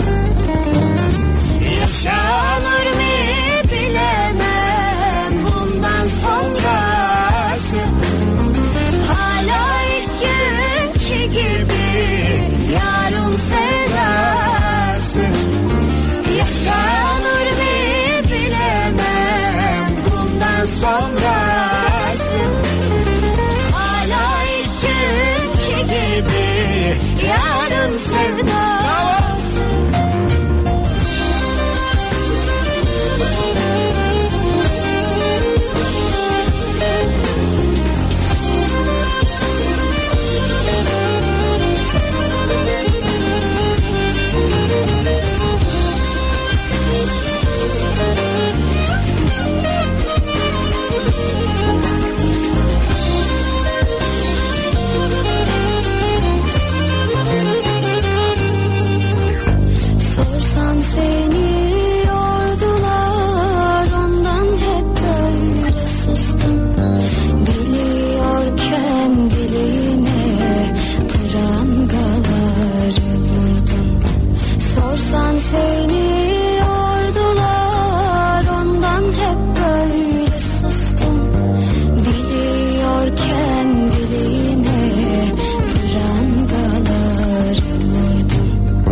Yaşanır mı bilemem bundan sonrası. Hala ilk günkü gibi yarın sevdası. Yaşanır mı bilemem bundan sonrası. Hala ilk günkü gibi yarın sevdası. Sorsan seni yordular, ondan hep böyle sustum. Biliyorken diline prangaları vurdun. Sorsan seni yordular, ondan hep böyle sustum. Biliyorken diline prangaları vurdun.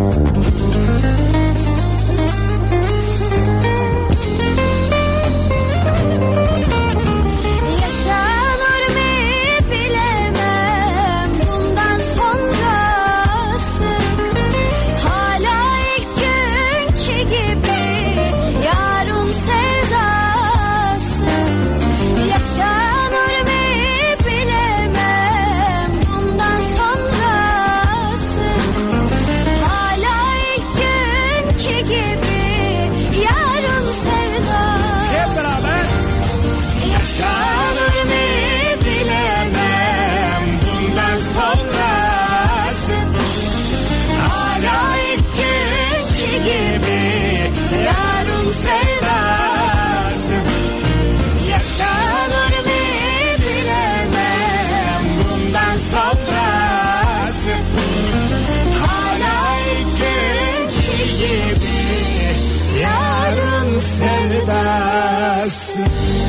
Yaşanır mı bilemem bundan sonrası. Hala ilk günkü gibi yarın sevdası. Yaşanır mı bilemem bundan sonrası. Hala ilk günkü gibi yarın sevdası. Hep beraber. Yaşanır mı bilemem bundan sonrası. Hala ilk günkü gibi yarın sevdası. Yaşanır mı bilemem bundan sonrası. Hala ilk günkü gibi yarın sevdası.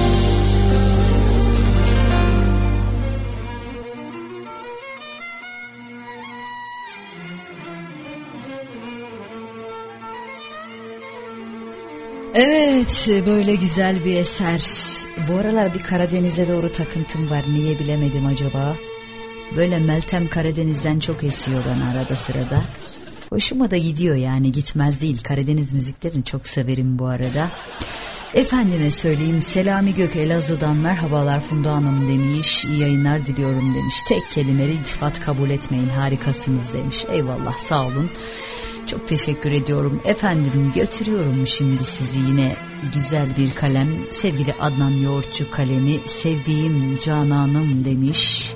Evet, böyle güzel bir eser. Bu aralar bir Karadeniz'e doğru takıntım var. Niye bilemedim acaba. Böyle Meltem Karadeniz'den çok esiyor bana arada sırada. Hoşuma da gidiyor yani, gitmez değil. Karadeniz müziklerini çok severim bu arada. Efendime söyleyeyim, Selami Gök Elazığ'dan merhabalar Funda Hanım demiş. İyi yayınlar diliyorum demiş. Tek kelimeli iltifat kabul etmeyin, harikasınız demiş. Eyvallah, sağ olun. Çok teşekkür ediyorum. Efendim, götürüyorum şimdi sizi yine güzel bir kalem. Sevgili Adnan Yoğurtçu kalemi, sevdiğim Cananım demiş.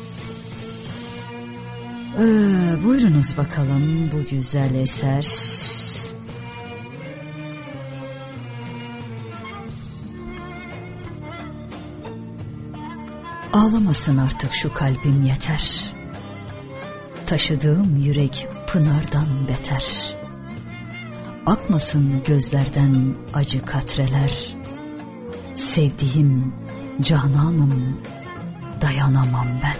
Ee, buyurunuz bakalım bu güzel eser. Ağlamasın artık şu kalbim yeter. Taşıdığım yürek pınardan beter. Akmasın gözlerden acı katreler. sevdiğim cananım, dayanamam ben.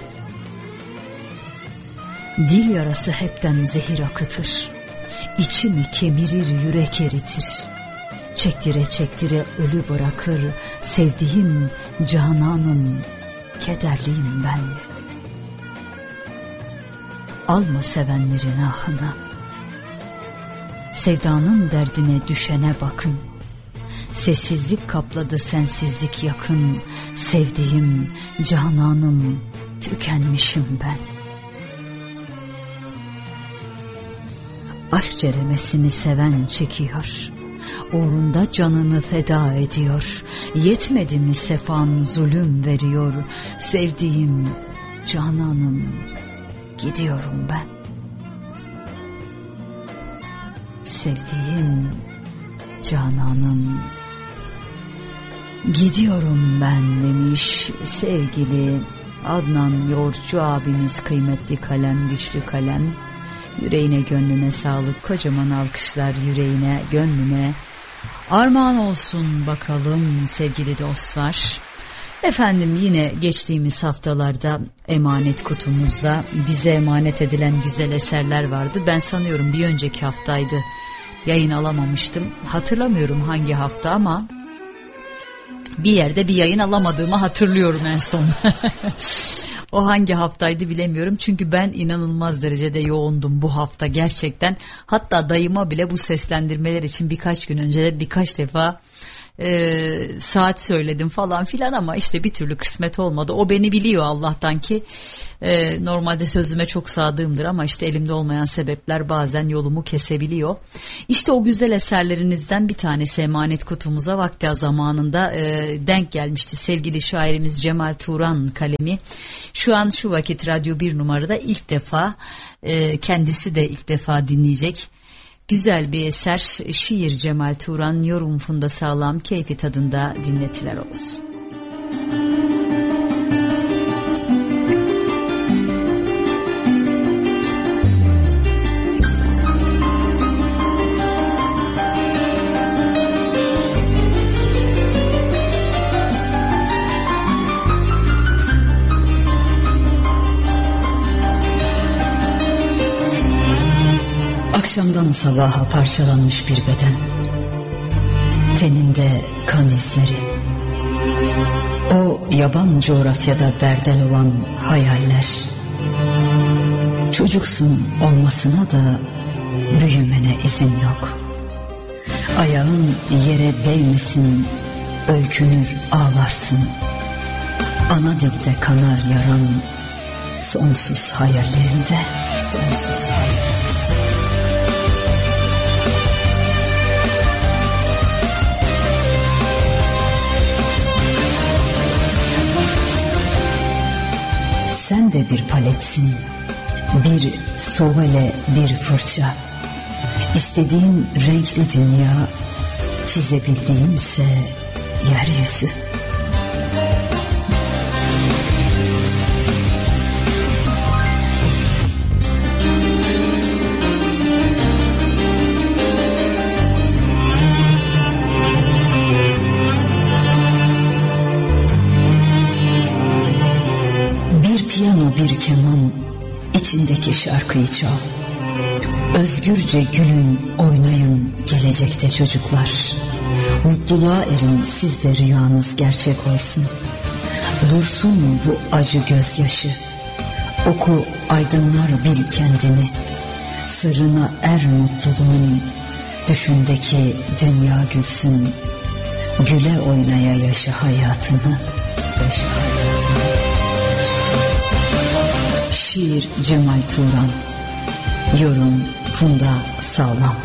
Dil yarası hepten zehir akıtır, İçimi kemirir, yürek eritir. Çektire çektire ölü bırakır, sevdiğim cananım, kederliyim ben. Alma sevenlerin ahına, sevdanın derdine düşene bakın. Sessizlik kapladı, sensizlik yakın, sevdiğim cananım, tükenmişim ben. Aşk ceremesini seven çekiyor, uğrunda canını feda ediyor. Yetmedi mi sefan zulüm veriyor, sevdiğim cananım, gidiyorum ben. Sevdiğim cananım, gidiyorum ben demiş sevgili Adnan Yoğurtçu abimiz. Kıymetli kalem, güçlü kalem. Yüreğine gönlüne sağlık, kocaman alkışlar yüreğine gönlüne armağan olsun bakalım sevgili dostlar. Efendim, yine geçtiğimiz haftalarda emanet kutumuzda bize emanet edilen güzel eserler vardı. Ben sanıyorum bir önceki haftaydı, yayın alamamıştım, hatırlamıyorum hangi hafta ama bir yerde bir yayın alamadığımı hatırlıyorum en son. O hangi haftaydı bilemiyorum, çünkü ben inanılmaz derecede yoğundum bu hafta gerçekten. Hatta dayıma bile bu seslendirmeler için birkaç gün önce de birkaç defa e, saat söyledim falan filan, ama işte bir türlü kısmet olmadı. O beni biliyor Allah'tan ki e, normalde sözüme çok sadığımdır, ama işte elimde olmayan sebepler bazen yolumu kesebiliyor. İşte o güzel eserlerinizden bir tanesi emanet kutumuza vakti zamanında e, denk gelmişti. Sevgili şairimiz Cemal Turan kalemi. Şu an şu vakit Radyo bir numarada ilk defa, e, kendisi de ilk defa dinleyecek güzel bir eser. Şiir Cemal Turan, yorum Funda Sağlam, keyfi tadında dinletiler olsun. Akşamdan sabaha parçalanmış bir beden, teninde kan izleri. O yaban coğrafyada berdel olan hayaller. Çocuksun olmasına da büyümene izin yok. Ayağın yere değmesin, öykünür ağlarsın. Ana dilde kanar yaran, sonsuz hayallerinde, sonsuz hayallerinde. Sen de bir paletsin, bir sovale, bir fırça. İstediğin renkli dünya, çizebildiğinse yeryüzü. Piyano, bir keman, içindeki şarkıyı çal. Özgürce gülün, oynayın gelecekte çocuklar. Mutluluğa erin, siz de rüyanız gerçek olsun. Dursun bu acı gözyaşı, oku aydınlar bil kendini. Sırrına er mutluluğun, düşündeki dünya gülsün. Güle oynaya yaşa hayatını, yaşa hayatını. Şiir Cemal Turan, yorum Funda Sağlam.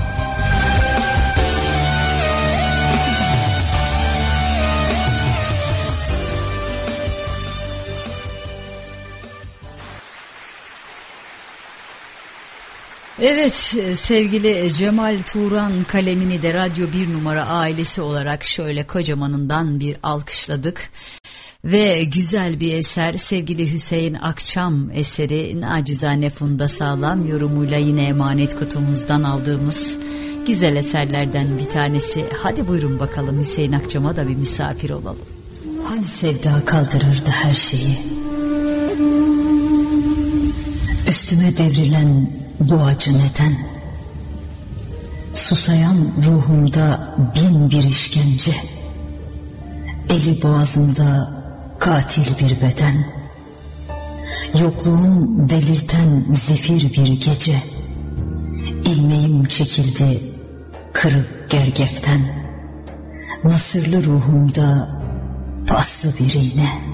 Evet, sevgili Cemal Turan kalemini de Radyo bir numara ailesi olarak şöyle kocamanından bir alkışladık. Ve güzel bir eser, sevgili Hüseyin Akçam eseri, nacizane Funda Sağlam yorumuyla yine emanet kutumuzdan aldığımız güzel eserlerden bir tanesi. Hadi buyurun bakalım, Hüseyin Akçam'a da bir misafir olalım. Hani sevda kaldırırdı her şeyi? Üstüme devrilen bu acı neden? Susayan ruhumda bin bir işkence, eli boğazımda katil bir beden, yokluğun delirten zifir bir gece, ilmeğim çekildi kırık gergeften, nasırlı ruhumda paslı bir iğne.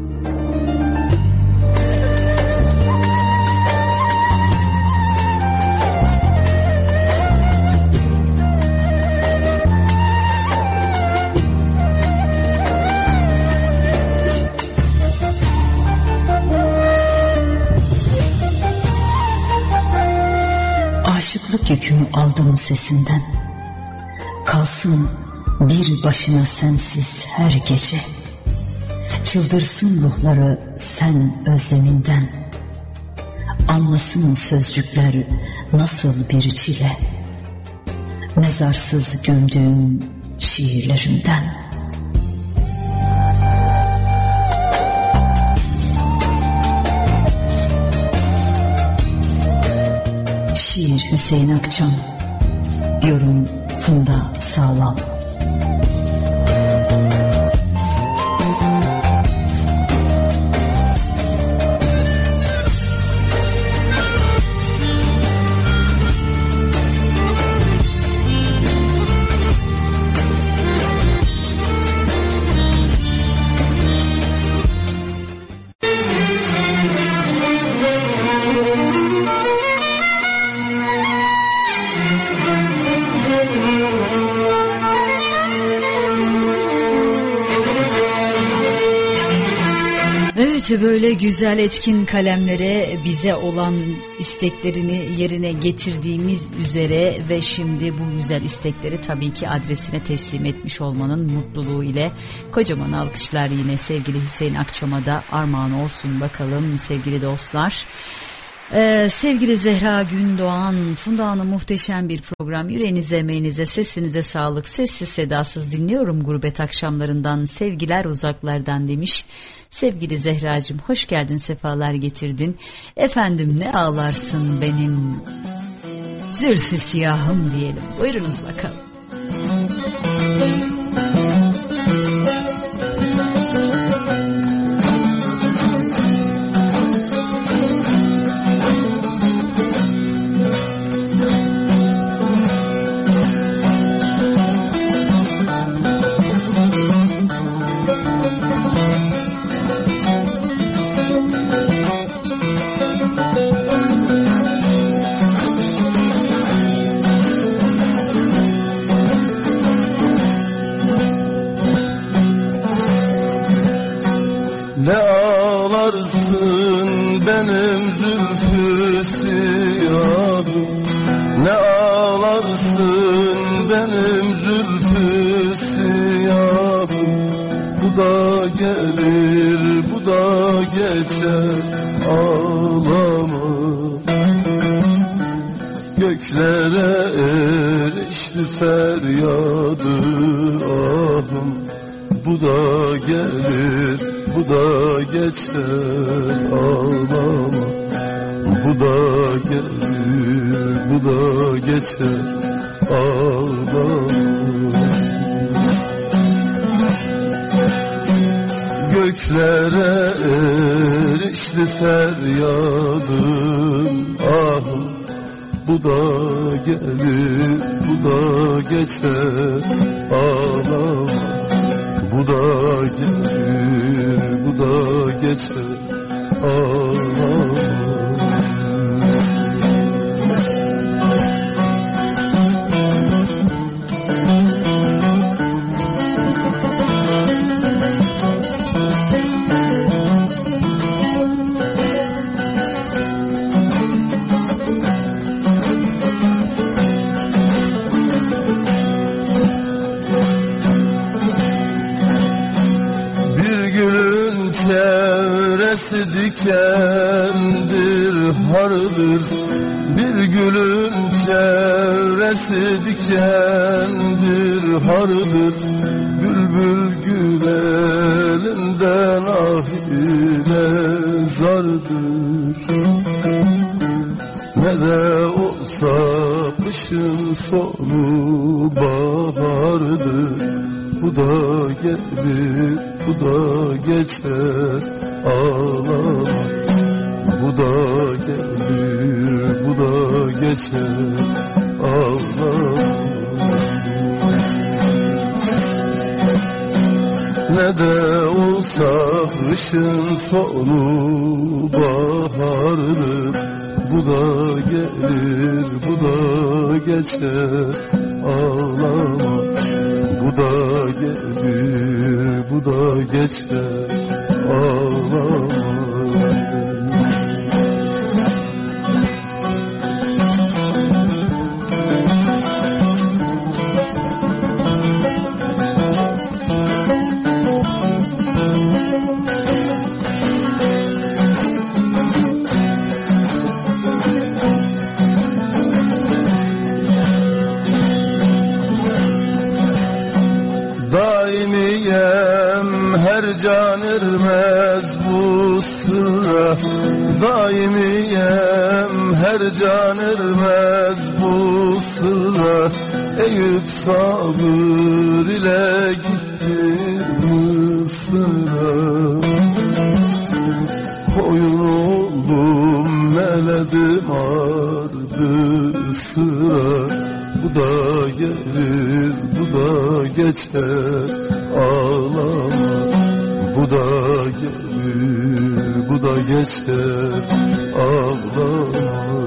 Aşıklık yükümü aldım sesinden, kalsın bir başına sensiz her gece, çıldırsın ruhları sen özleminden, anlasın sözcükler nasıl bir çile, mezarsız gömdüğüm şiirlerimden. Şiir Hüseyin Akçam, yorum Funda Sağlam. Böyle güzel etkin kalemlere bize olan isteklerini yerine getirdiğimiz üzere ve şimdi bu güzel istekleri tabii ki adresine teslim etmiş olmanın mutluluğu ile kocaman alkışlar yine sevgili Hüseyin Akçam'a da armağan olsun bakalım sevgili dostlar. Ee, sevgili Zehra Gündoğan, Funda Hanım muhteşem bir program. Yüreğinize, emeğinize, sesinize sağlık. Sessiz sedasız dinliyorum gurbet akşamlarından. Sevgiler uzaklardan demiş. Sevgili Zehracığım hoş geldin, sefalar getirdin. Efendim ne ağlarsın benim zülfü siyahım diyelim. Buyurunuz bakalım. Ne ağlarsın benim zülfü siyahım, ne ağlarsın benim zülfü siyahım. Bu da gelir, bu da geçer, ağlama. Göklere erişti feryadı ahım. Bu da gelir, bu da geçer, ağlama. Bu da gelir, bu da geçer, ağlama. Göklere erişti feryadım ahım. Bu da gelir, bu da geçer, ağlama. Bu da gelir, bu da geçer, ağlama. Dikendir, hardır, bir gülün çevresi dikendir, hardır. Bülbül gülelim eden ah ile zardır. Ne de olsa kışın sonu bahardır. Bu da gelir, bu da geçer, ağlama. Bu da gelir, bu da geçer, ağlama. Ne de olsa kışın sonu bahardır. Bu da gelir, bu da geçer, ağlama. Bu da gelir, bu da geçer, ağlama. Can ermez bu sırra, daimiyem her can ermez bu sırra. Eyüp sabır ile gitti Mısır'a. Koyun oldum meledim ardı sıra. Bu da gelir, bu da geçer, ağlama. Bu da gelir, bu da geçer, ağlama.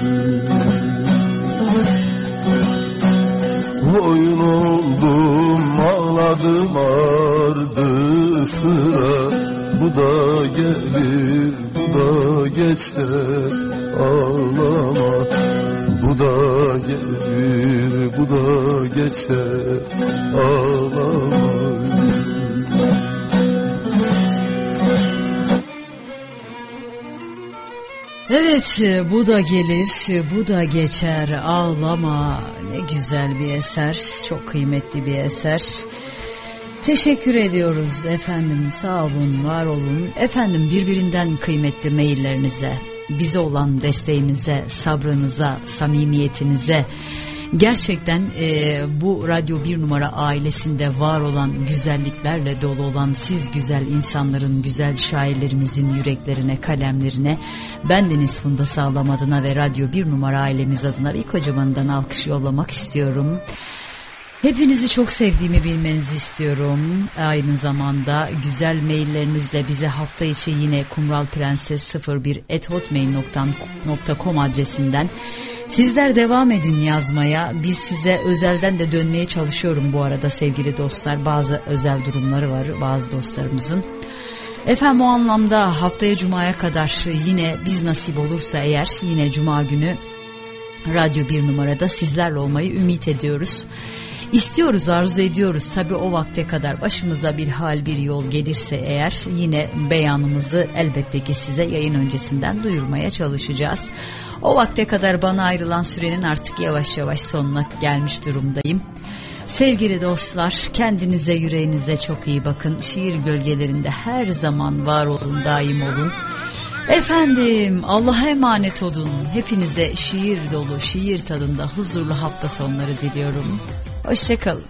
Koyun oldum, ağladım ardı sıra. Bu da gelir, bu da geçer, ağlama. Bu da gelir, bu da geçer, ağlama. Evet, bu da gelir, bu da geçer, ağlama. Ne güzel bir eser, çok kıymetli bir eser. Teşekkür ediyoruz efendim, sağ olun, var olun. Efendim, birbirinden kıymetli maillerinize, bize olan desteğinize, sabrınıza, samimiyetinize, gerçekten e, bu Radyo Bir Numara ailesinde var olan güzelliklerle dolu olan siz güzel insanların, güzel şairlerimizin yüreklerine, kalemlerine, bendeniz Funda Sağlam adına ve Radyo Bir Numara ailemiz adına bir kocamandan alkış yollamak istiyorum. Hepinizi çok sevdiğimi bilmenizi istiyorum. Aynı zamanda güzel maillerinizle bize hafta içi yine kumralprenses sıfır bir at hotmail nokta com adresinden sizler devam edin yazmaya. Biz size özelden de dönmeye çalışıyorum bu arada sevgili dostlar. Bazı özel durumları var bazı dostlarımızın. Efendim, o anlamda haftaya Cuma'ya kadar yine biz nasip olursa eğer yine Cuma günü Radyo Bir Numara'da sizlerle olmayı ümit ediyoruz. İstiyoruz, arzu ediyoruz. Tabii o vakte kadar başımıza bir hal, bir yol gelirse eğer yine beyanımızı elbette ki size yayın öncesinden duyurmaya çalışacağız. O vakte kadar bana ayrılan sürenin artık yavaş yavaş sonuna gelmiş durumdayım. Sevgili dostlar, kendinize, yüreğinize çok iyi bakın. Şiir gölgelerinde her zaman var olun, daim olun. Efendim, Allah'a emanet olun. Hepinize şiir dolu, şiir tadında huzurlu hafta sonları diliyorum. Hoşçakalın.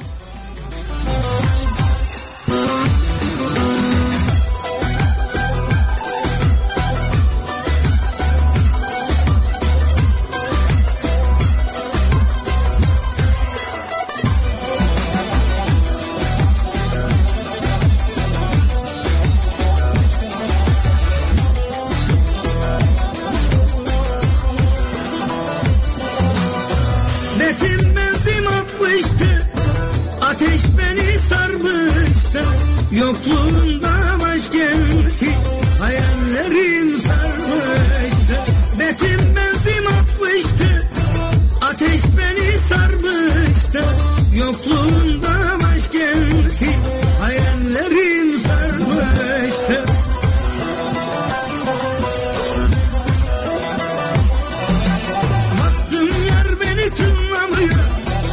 Yokluğunda başkenti hayallerim sarmıştı. Betim benzin atmıştı, ateş beni sarmıştı. Yokluğunda başkenti hayallerim sarmıştı. Baktım yer beni tırmalıyor,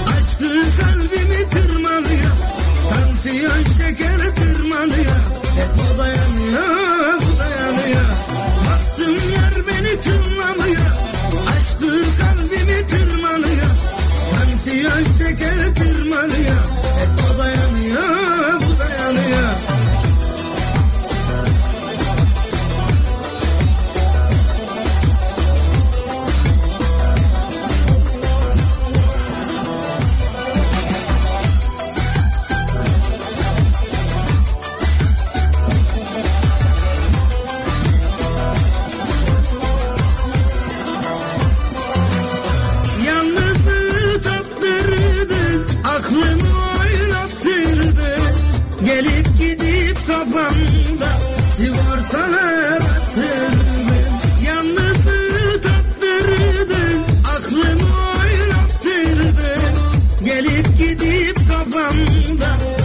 aşkı kalbimi tırmalıyor. Tansiyon şeker tırmalıyor, kafamda